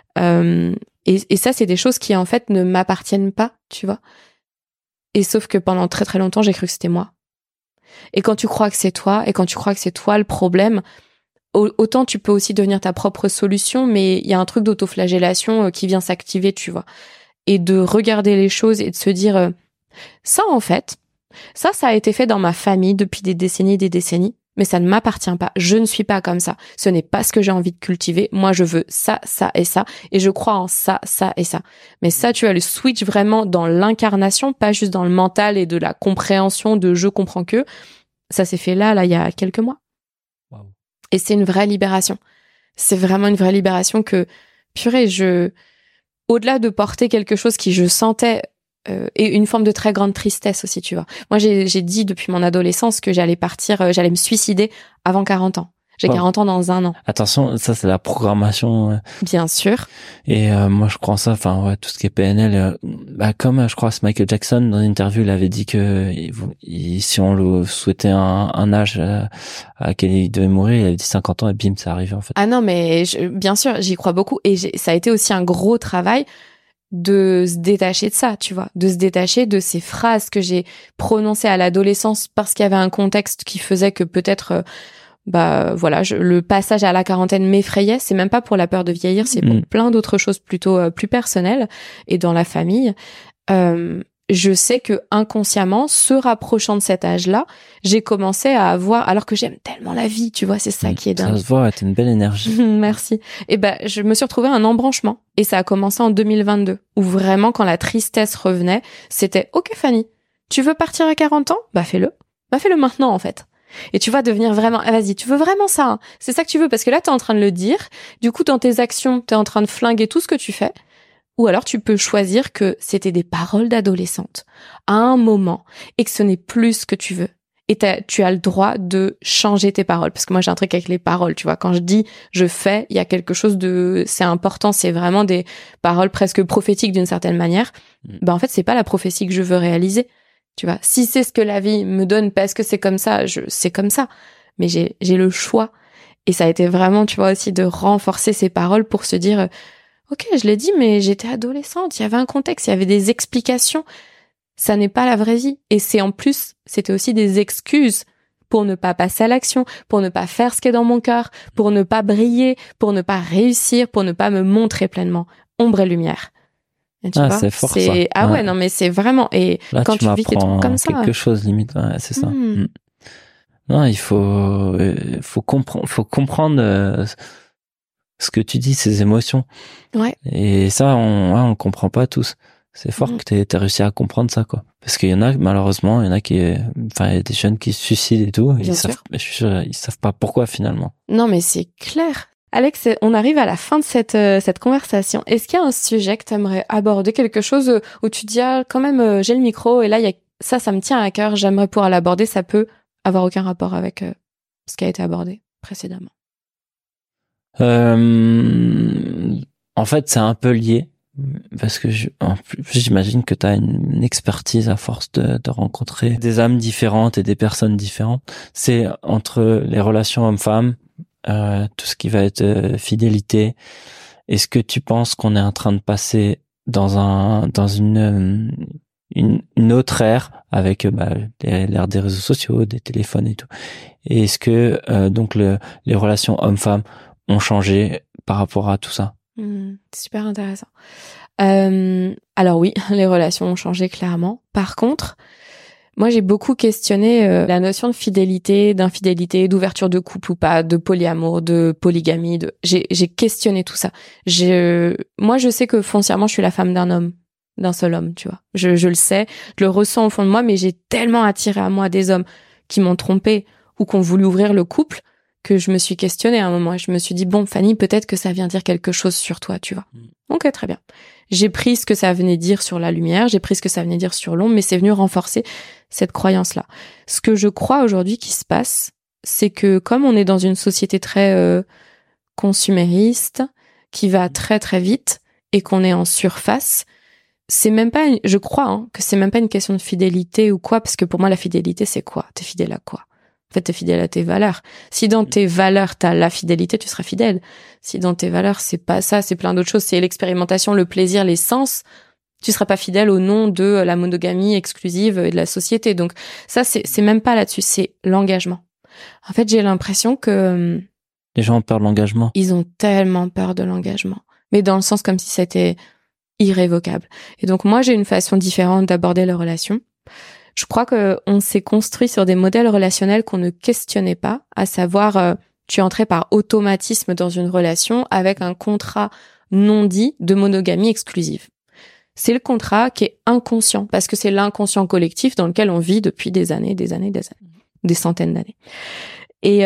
Et ça, c'est des choses qui, en fait, ne m'appartiennent pas, tu vois. Et sauf que pendant très très longtemps, j'ai cru que c'était moi. Et quand tu crois que c'est toi, et quand tu crois que c'est toi le problème, autant tu peux aussi devenir ta propre solution, mais il y a un truc d'autoflagellation qui vient s'activer, tu vois. Et de regarder les choses et de se dire, ça, en fait, ça a été fait dans ma famille depuis des décennies. Mais ça ne m'appartient pas. Je ne suis pas comme ça. Ce n'est pas ce que j'ai envie de cultiver. Moi, je veux ça, ça et ça. Et je crois en ça, ça et ça. Mais ça, tu as le switch vraiment dans l'incarnation, pas juste dans le mental et de la compréhension de je comprends que. Ça s'est fait là, il y a quelques mois. Wow. Et c'est une vraie libération. C'est vraiment une vraie libération que, purée, au-delà de porter quelque chose qui je sentais et une forme de très grande tristesse aussi, tu vois. Moi, j'ai dit depuis mon adolescence que j'allais me suicider avant 40 ans. J'ai 40 ans dans 1 an. Attention, ça c'est la programmation. Bien sûr. Et moi je crois ça, tout ce qui est PNL, comme je crois que Michael Jackson dans une interview, il avait dit que si on le souhaitait un âge à laquelle il devait mourir, il avait dit 50 ans et bim, ça arrivait en fait. Ah non, mais bien sûr, j'y crois beaucoup. Et ça a été aussi un gros travail de se détacher de ça, tu vois, de se détacher de ces phrases que j'ai prononcées à l'adolescence parce qu'il y avait un contexte qui faisait que peut-être le passage à la quarantaine m'effrayait. C'est même pas pour la peur de vieillir, c'est pour plein d'autres choses plutôt plus personnelles et dans la famille. je sais que inconsciemment, se rapprochant de cet âge-là, j'ai commencé à avoir, alors que j'aime tellement la vie, tu vois, c'est ça qui est dingue. Ça se voit, t'as une belle énergie. Merci. Et je me suis retrouvée à un embranchement. Et ça a commencé en 2022, où vraiment, quand la tristesse revenait, c'était « Ok, Fanny, tu veux partir à 40 ans ? Bah, fais-le. Bah, fais-le maintenant, en fait. » Et tu vas devenir vraiment, vas-y, tu veux vraiment ça, hein. C'est ça que tu veux, parce que là, t'es en train de le dire. Du coup, dans tes actions, t'es en train de flinguer tout ce que tu fais. Ou alors, tu peux choisir que c'était des paroles d'adolescente à un moment et que ce n'est plus ce que tu veux. Et tu as le droit de changer tes paroles. Parce que moi, j'ai un truc avec les paroles, tu vois. Quand je dis je fais, il y a quelque chose c'est important. C'est vraiment des paroles presque prophétiques d'une certaine manière. En fait, c'est pas la prophétie que je veux réaliser. Tu vois, si c'est ce que la vie me donne parce que c'est comme ça, c'est comme ça. Mais j'ai le choix. Et ça a été vraiment, tu vois, aussi de renforcer ces paroles pour se dire, ok, je l'ai dit, mais j'étais adolescente. Il y avait un contexte, il y avait des explications. Ça n'est pas la vraie vie. Et c'était aussi des excuses pour ne pas passer à l'action, pour ne pas faire ce qui est dans mon cœur, pour ne pas briller, pour ne pas réussir, pour ne pas me montrer pleinement. Ombre et lumière. Et tu vois, c'est fort ça. Ah ouais, non mais c'est vraiment. Et là, quand tu vis des trucs comme ça, quelque chose limite, ouais, c'est ça. Non, il faut comprendre ce que tu dis, ces émotions. Ouais. Et ça, on comprend pas tous. C'est fort que t'aies réussi à comprendre ça, quoi. Parce qu'il y en a, malheureusement, il y a des jeunes qui se suicident et tout. Je suis sûr, ils savent pas pourquoi finalement. Non, mais c'est clair. Alex, on arrive à la fin de cette conversation. Est-ce qu'il y a un sujet que tu aimerais aborder, quelque chose où tu dis, quand même, j'ai le micro et là, il y a ça me tient à cœur, j'aimerais pouvoir l'aborder, ça peut avoir aucun rapport avec ce qui a été abordé précédemment? En fait, c'est un peu lié parce que j'imagine que tu as une expertise à force de rencontrer des âmes différentes et des personnes différentes. C'est entre les relations hommes-femmes, tout ce qui va être fidélité. Est-ce que tu penses qu'on est en train de passer dans une autre ère avec l'ère des réseaux sociaux, des téléphones et tout? Et est-ce que donc les relations hommes-femmes ont changé par rapport à tout ça? Super intéressant. Alors oui, les relations ont changé clairement. Par contre, moi, j'ai beaucoup questionné la notion de fidélité, d'infidélité, d'ouverture de couple ou pas, de polyamour, de polygamie. J'ai questionné tout ça. Moi, je sais que foncièrement, je suis la femme d'un seul homme, tu vois. Je le sais, je le ressens au fond de moi, mais j'ai tellement attiré à moi des hommes qui m'ont trompée ou qui ont voulu ouvrir le couple que je me suis questionnée à un moment et je me suis dit, bon, Fanny, peut-être que ça vient dire quelque chose sur toi, tu vois. Ok, très bien. J'ai pris ce que ça venait dire sur la lumière, j'ai pris ce que ça venait dire sur l'ombre, mais c'est venu renforcer cette croyance-là. Ce que je crois aujourd'hui qui se passe, c'est que comme on est dans une société très consumériste, qui va très très vite et qu'on est en surface, c'est même pas, je crois que c'est même pas une question de fidélité ou quoi, parce que pour moi la fidélité c'est quoi? T'es fidèle à quoi? En fait, t'es fidèle à tes valeurs. Si dans tes valeurs, t'as la fidélité, tu seras fidèle. Si dans tes valeurs, c'est pas ça, c'est plein d'autres choses, c'est l'expérimentation, le plaisir, les sens, tu seras pas fidèle au nom de la monogamie exclusive et de la société. Donc, ça, c'est même pas là-dessus, c'est l'engagement. En fait, j'ai l'impression que les gens ont peur de l'engagement. Ils ont tellement peur de l'engagement. Mais dans le sens comme si c'était irrévocable. Et donc, moi, j'ai une façon différente d'aborder les relations. Je crois qu'on s'est construit sur des modèles relationnels qu'on ne questionnait pas, à savoir, tu entrais par automatisme dans une relation avec un contrat non dit de monogamie exclusive. C'est le contrat qui est inconscient, parce que c'est l'inconscient collectif dans lequel on vit depuis des années, des centaines d'années. Et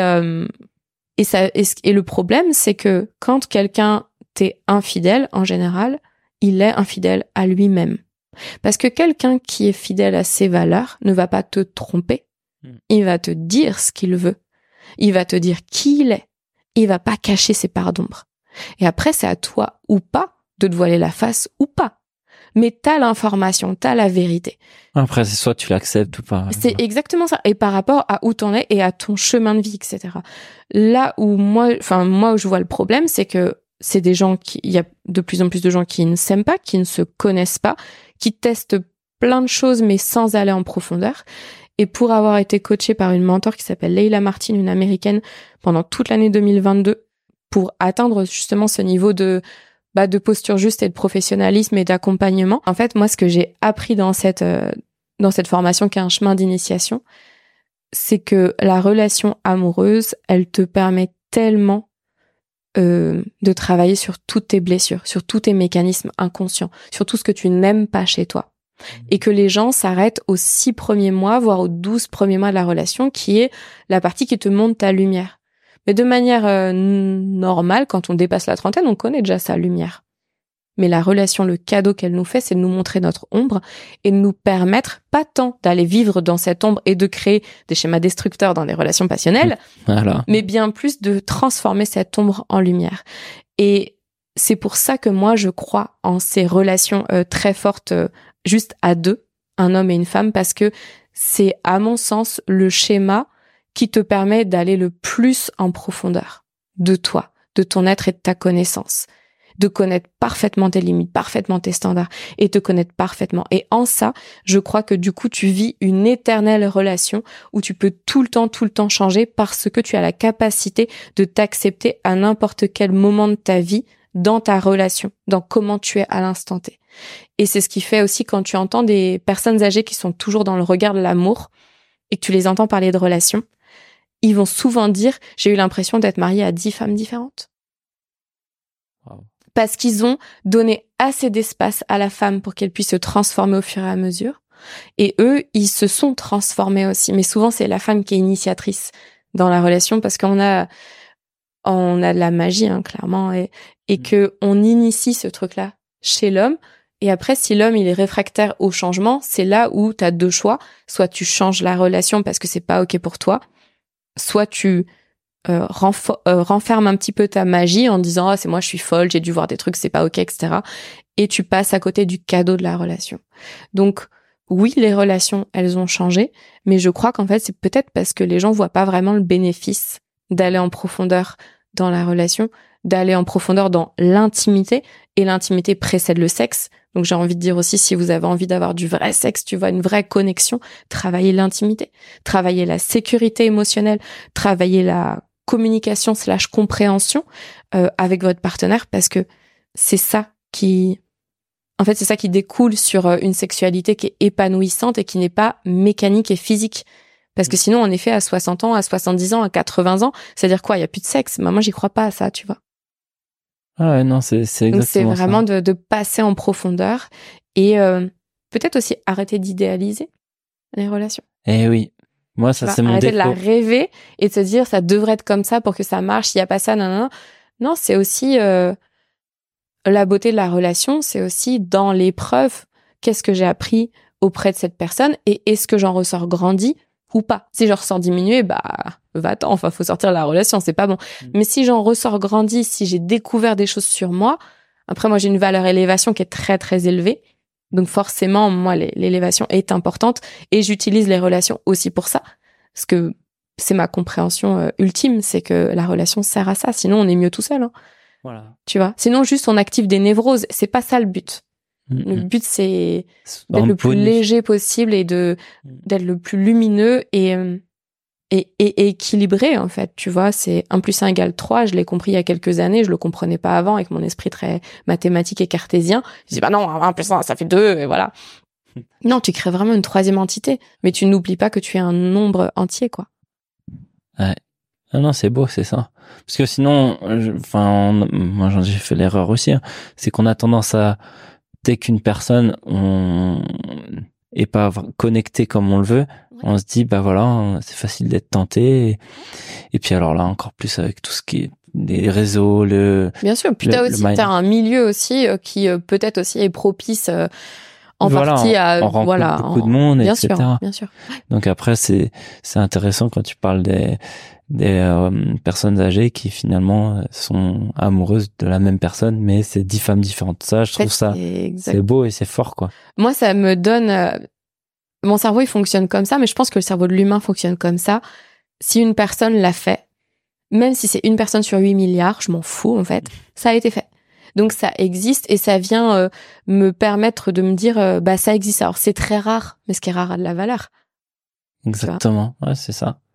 le problème, c'est que quand quelqu'un t'est infidèle, en général, il est infidèle à lui-même. Parce que quelqu'un qui est fidèle à ses valeurs ne va pas te tromper. Il va te dire ce qu'il veut. Il va te dire qui il est. Il va pas cacher ses parts d'ombre. Et après, c'est à toi ou pas de te voiler la face ou pas. Mais t'as l'information, t'as la vérité. Après, c'est soit tu l'acceptes ou pas. C'est exactement ça. Et par rapport à où t'en es et à ton chemin de vie, etc. Là où moi où je vois le problème, c'est que c'est des gens il y a de plus en plus de gens qui ne s'aiment pas, qui ne se connaissent pas, qui testent plein de choses mais sans aller en profondeur. Et pour avoir été coachée par une mentor qui s'appelle Leila Martin, une américaine, pendant toute l'année 2022, pour atteindre justement ce niveau de de posture juste et de professionnalisme et d'accompagnement. En fait, moi, ce que j'ai appris dans cette formation qui est un chemin d'initiation, c'est que la relation amoureuse, elle te permet tellement de travailler sur toutes tes blessures, sur tous tes mécanismes inconscients, sur tout ce que tu n'aimes pas chez toi. Et que les gens s'arrêtent aux 6 premiers mois, voire aux 12 premiers mois de la relation, qui est la partie qui te montre ta lumière. Mais de manière normale, quand on dépasse la trentaine, on connaît déjà sa lumière. Mais la relation, le cadeau qu'elle nous fait, c'est de nous montrer notre ombre et de nous permettre, pas tant d'aller vivre dans cette ombre et de créer des schémas destructeurs dans des relations passionnelles, voilà. Mais bien plus de transformer cette ombre en lumière. Et c'est pour ça que moi, je crois en ces relations très fortes, juste à deux, un homme et une femme, parce que c'est, à mon sens, le schéma qui te permet d'aller le plus en profondeur de toi, de ton être et de ta connaissance. De connaître parfaitement tes limites, parfaitement tes standards et te connaître parfaitement. Et en ça, je crois que du coup, tu vis une éternelle relation où tu peux tout le temps changer parce que tu as la capacité de t'accepter à n'importe quel moment de ta vie dans ta relation, dans comment tu es à l'instant T. Et c'est ce qui fait aussi quand tu entends des personnes âgées qui sont toujours dans le regard de l'amour et que tu les entends parler de relations, ils vont souvent dire « j'ai eu l'impression d'être mariée à 10 femmes différentes ». Wow. Parce qu'ils ont donné assez d'espace à la femme pour qu'elle puisse se transformer au fur et à mesure. Et eux, ils se sont transformés aussi. Mais souvent, c'est la femme qui est initiatrice dans la relation parce qu'on a de la magie, hein, clairement, et que on initie ce truc-là chez l'homme. Et après, si l'homme, il est réfractaire au changement, c'est là où tu as 2 choix. Soit tu changes la relation parce que c'est pas OK pour toi, soit tu renferme un petit peu ta magie en disant c'est moi, je suis folle, j'ai dû voir des trucs, c'est pas OK, etc. Et tu passes à côté du cadeau de la relation. Donc oui, les relations, elles ont changé, mais je crois qu'en fait c'est peut-être parce que les gens voient pas vraiment le bénéfice d'aller en profondeur dans la relation, d'aller en profondeur dans l'intimité, et l'intimité précède le sexe. Donc j'ai envie de dire aussi, si vous avez envie d'avoir du vrai sexe, tu vois, une vraie connexion, travaillez l'intimité, travaillez la sécurité émotionnelle, travaillez la communication / compréhension avec votre partenaire, parce que c'est ça qui découle sur une sexualité qui est épanouissante et qui n'est pas mécanique et physique. Parce que sinon, en effet, à 60 ans, à 70 ans, à 80 ans, c'est-à-dire quoi? Il y a plus de sexe. Moi, j'y crois pas à ça, tu vois. Ah ouais, non, c'est exactement ça. Donc, c'est vraiment de passer en profondeur et peut-être aussi arrêter d'idéaliser les relations. Eh oui. Moi, ça, c'est mon défaut. Arrêter de la rêver et de se dire ça devrait être comme ça pour que ça marche, s'il n'y a pas ça, non. Non, c'est aussi la beauté de la relation, c'est aussi dans l'épreuve, qu'est-ce que j'ai appris auprès de cette personne et est-ce que j'en ressors grandi ou pas. Si j'en ressors diminué, va-t'en, enfin, faut sortir de la relation, c'est pas bon. Mais si j'en ressors grandi, si j'ai découvert des choses sur moi, après, moi, j'ai une valeur élévation qui est très, très élevée. Donc forcément, moi, l'élévation est importante et j'utilise les relations aussi pour ça. Parce que c'est ma compréhension ultime, c'est que la relation sert à ça. Sinon, on est mieux tout seul. Hein. Voilà. Tu vois. Sinon, juste on active des névroses. C'est pas ça le but. Le but, c'est d'être le plus léger possible et d'être le plus lumineux et équilibré, en fait. Tu vois, c'est 1 + 1 = 3. Je l'ai compris il y a quelques années. Je le comprenais pas avant avec mon esprit très mathématique et cartésien. Je dis, non, 1 + 1, ça fait 2, et voilà. Non, tu crées vraiment une 3e entité. Mais tu n'oublies pas que tu es un nombre entier, quoi. Ouais. Non, c'est beau, c'est ça. Parce que sinon, moi, j'ai fait l'erreur aussi. Hein. C'est qu'on a tendance à, dès qu'une personne est pas connectée comme on le veut, on se dit, voilà, c'est facile d'être tenté. Et puis alors là, encore plus avec tout ce qui est les réseaux, Bien sûr. Puis t'as un milieu aussi qui peut-être aussi est propice en partie à on rencontre beaucoup de monde, bien etc. sûr, bien sûr. Donc après, c'est intéressant quand tu parles des personnes âgées qui finalement sont amoureuses de la même personne, mais c'est 10 femmes différentes. Ça, je trouve ça, c'est beau et c'est fort, quoi. Moi, ça me donne, mon cerveau, il fonctionne comme ça, mais je pense que le cerveau de l'humain fonctionne comme ça. Si une personne l'a fait, même si c'est une personne sur 8 milliards, je m'en fous, en fait, ça a été fait. Donc ça existe et ça vient me permettre de me dire, ça existe. Alors c'est très rare, mais ce qui est rare a de la valeur. Exactement, ouais, c'est ça.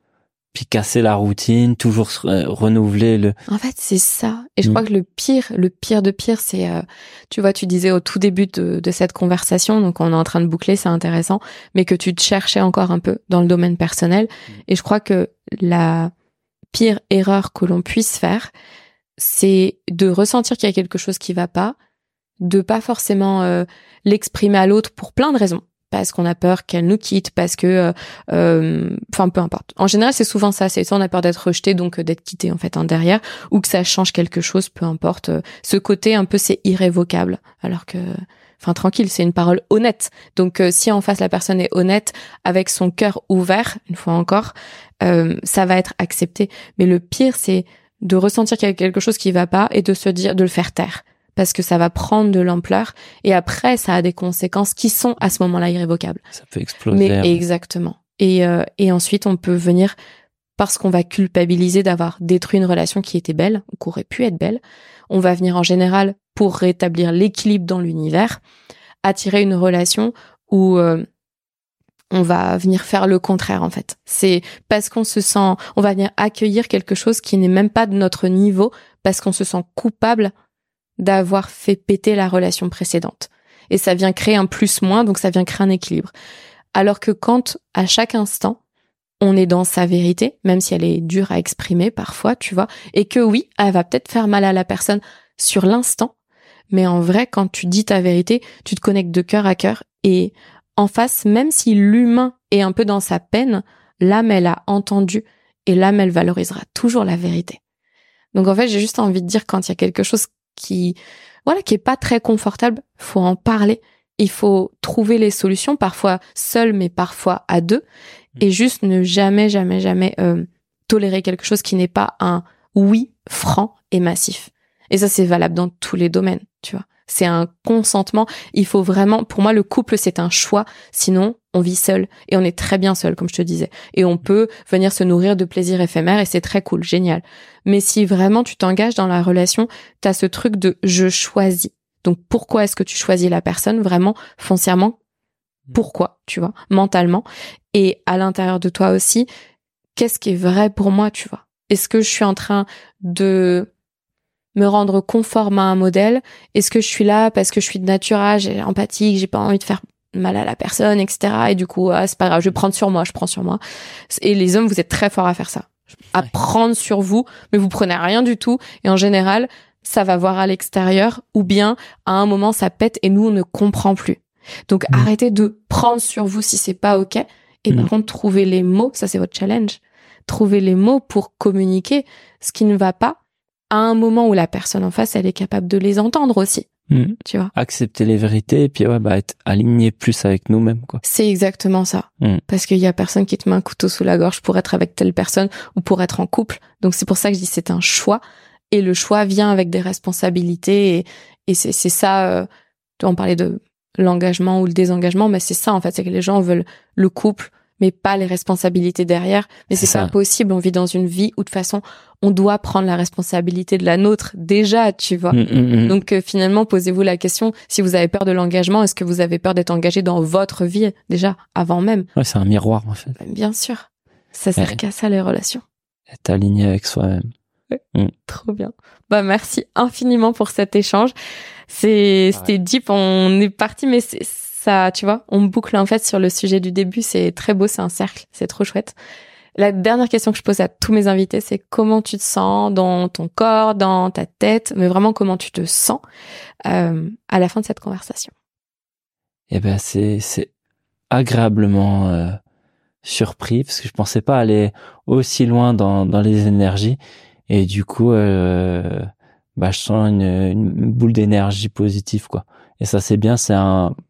puis casser la routine, toujours renouveler le... En fait, c'est ça. Et je crois que le pire de pire, c'est, tu vois, tu disais au tout début de cette conversation, donc on est en train de boucler, c'est intéressant, mais que tu te cherchais encore un peu dans le domaine personnel. Et je crois que la pire erreur que l'on puisse faire, c'est de ressentir qu'il y a quelque chose qui va pas, de pas forcément l'exprimer à l'autre pour plein de raisons. Parce qu'on a peur qu'elle nous quitte, parce que, enfin, peu importe. En général, c'est souvent ça. C'est soit on a peur d'être rejeté, donc d'être quitté en fait derrière, ou que ça change quelque chose, peu importe. Ce côté un peu, c'est irrévocable. Alors que, enfin, tranquille, c'est une parole honnête. Donc, si en face la personne est honnête, avec son cœur ouvert, une fois encore, ça va être accepté. Mais le pire, c'est de ressentir qu'il y a quelque chose qui va pas et de se dire, de le faire taire. Parce que ça va prendre de l'ampleur et après ça a des conséquences qui sont à ce moment-là irrévocables. Ça peut exploser. Mais exactement. Et ensuite on peut venir, parce qu'on va culpabiliser d'avoir détruit une relation qui était belle ou qui aurait pu être belle, on va venir en général, pour rétablir l'équilibre dans l'univers, attirer une relation où on va venir faire le contraire en fait. C'est parce qu'on se sent, on va venir accueillir quelque chose qui n'est même pas de notre niveau, parce qu'on se sent coupable d'avoir fait péter la relation précédente. Et ça vient créer un plus-moins, donc ça vient créer un équilibre. Alors que quand, à chaque instant, on est dans sa vérité, même si elle est dure à exprimer parfois, tu vois, et que oui, elle va peut-être faire mal à la personne sur l'instant, mais en vrai, quand tu dis ta vérité, tu te connectes de cœur à cœur, et en face, même si l'humain est un peu dans sa peine, l'âme, elle a entendu, et l'âme, elle valorisera toujours la vérité. Donc en fait, j'ai juste envie de dire, quand il y a quelque chose qui est pas très confortable, faut en parler. Il faut trouver les solutions, parfois seul, mais parfois à deux, et juste ne jamais tolérer quelque chose qui n'est pas un oui franc et massif. Et ça, c'est valable dans tous les domaines, tu vois. C'est un consentement. Il faut vraiment, pour moi, le couple, c'est un choix. Sinon, on vit seul. Et on est très bien seul, comme je te disais. Et on peut venir se nourrir de plaisirs éphémères et c'est très cool, génial. Mais si vraiment tu t'engages dans la relation, t'as ce truc de je choisis. Donc, pourquoi est-ce que tu choisis la personne vraiment, foncièrement? Pourquoi, tu vois, mentalement? Et à l'intérieur de toi aussi, qu'est-ce qui est vrai pour moi, tu vois? Est-ce que je suis en train de me rendre conforme à un modèle? Est-ce que je suis là parce que je suis de nature, j'ai empathique, j'ai pas envie de faire mal à la personne, etc. Et du coup, c'est pas grave, je prends sur moi. Et les hommes, vous êtes très forts à faire ça. À prendre sur vous, mais vous prenez rien du tout. Et en général, ça va voir à l'extérieur, ou bien, à un moment, ça pète et nous, on ne comprend plus. Donc, arrêtez de prendre sur vous si c'est pas OK. Et par contre, trouvez les mots, ça c'est votre challenge. Trouvez les mots pour communiquer ce qui ne va pas à un moment où la personne en face, elle est capable de les entendre aussi. Tu vois. Accepter les vérités et puis être aligné plus avec nous-mêmes, quoi. C'est exactement ça. Parce qu'il y a personne qui te met un couteau sous la gorge pour être avec telle personne ou pour être en couple. Donc c'est pour ça que je dis c'est un choix. Et le choix vient avec des responsabilités et c'est ça, on parlait de l'engagement ou le désengagement, mais c'est ça en fait, c'est que les gens veulent le couple, mais pas les responsabilités derrière. Mais c'est pas possible, on vit dans une vie où de toute façon, on doit prendre la responsabilité de la nôtre déjà, tu vois. Donc finalement, posez-vous la question, si vous avez peur de l'engagement, est-ce que vous avez peur d'être engagé dans votre vie déjà, avant même? Ouais, c'est un miroir en fait. Bien sûr, ça sert qu'à ça les relations. Être aligné avec soi-même. Trop bien. Merci infiniment pour cet échange. C'était deep, on est parti, mais c'est ça, tu vois, on boucle en fait sur le sujet du début, c'est très beau, c'est un cercle, c'est trop chouette. La dernière question que je pose à tous mes invités, c'est comment tu te sens dans ton corps, dans ta tête, mais vraiment comment tu te sens à la fin de cette conversation. Eh ben c'est agréablement surpris parce que je pensais pas aller aussi loin dans les énergies et du coup je sens une boule d'énergie positive, quoi. Et ça c'est bien, c'est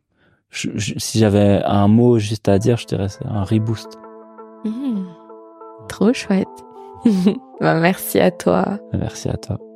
si j'avais un mot juste à dire, je dirais c'est un reboost. Trop chouette. Merci à toi. Merci à toi.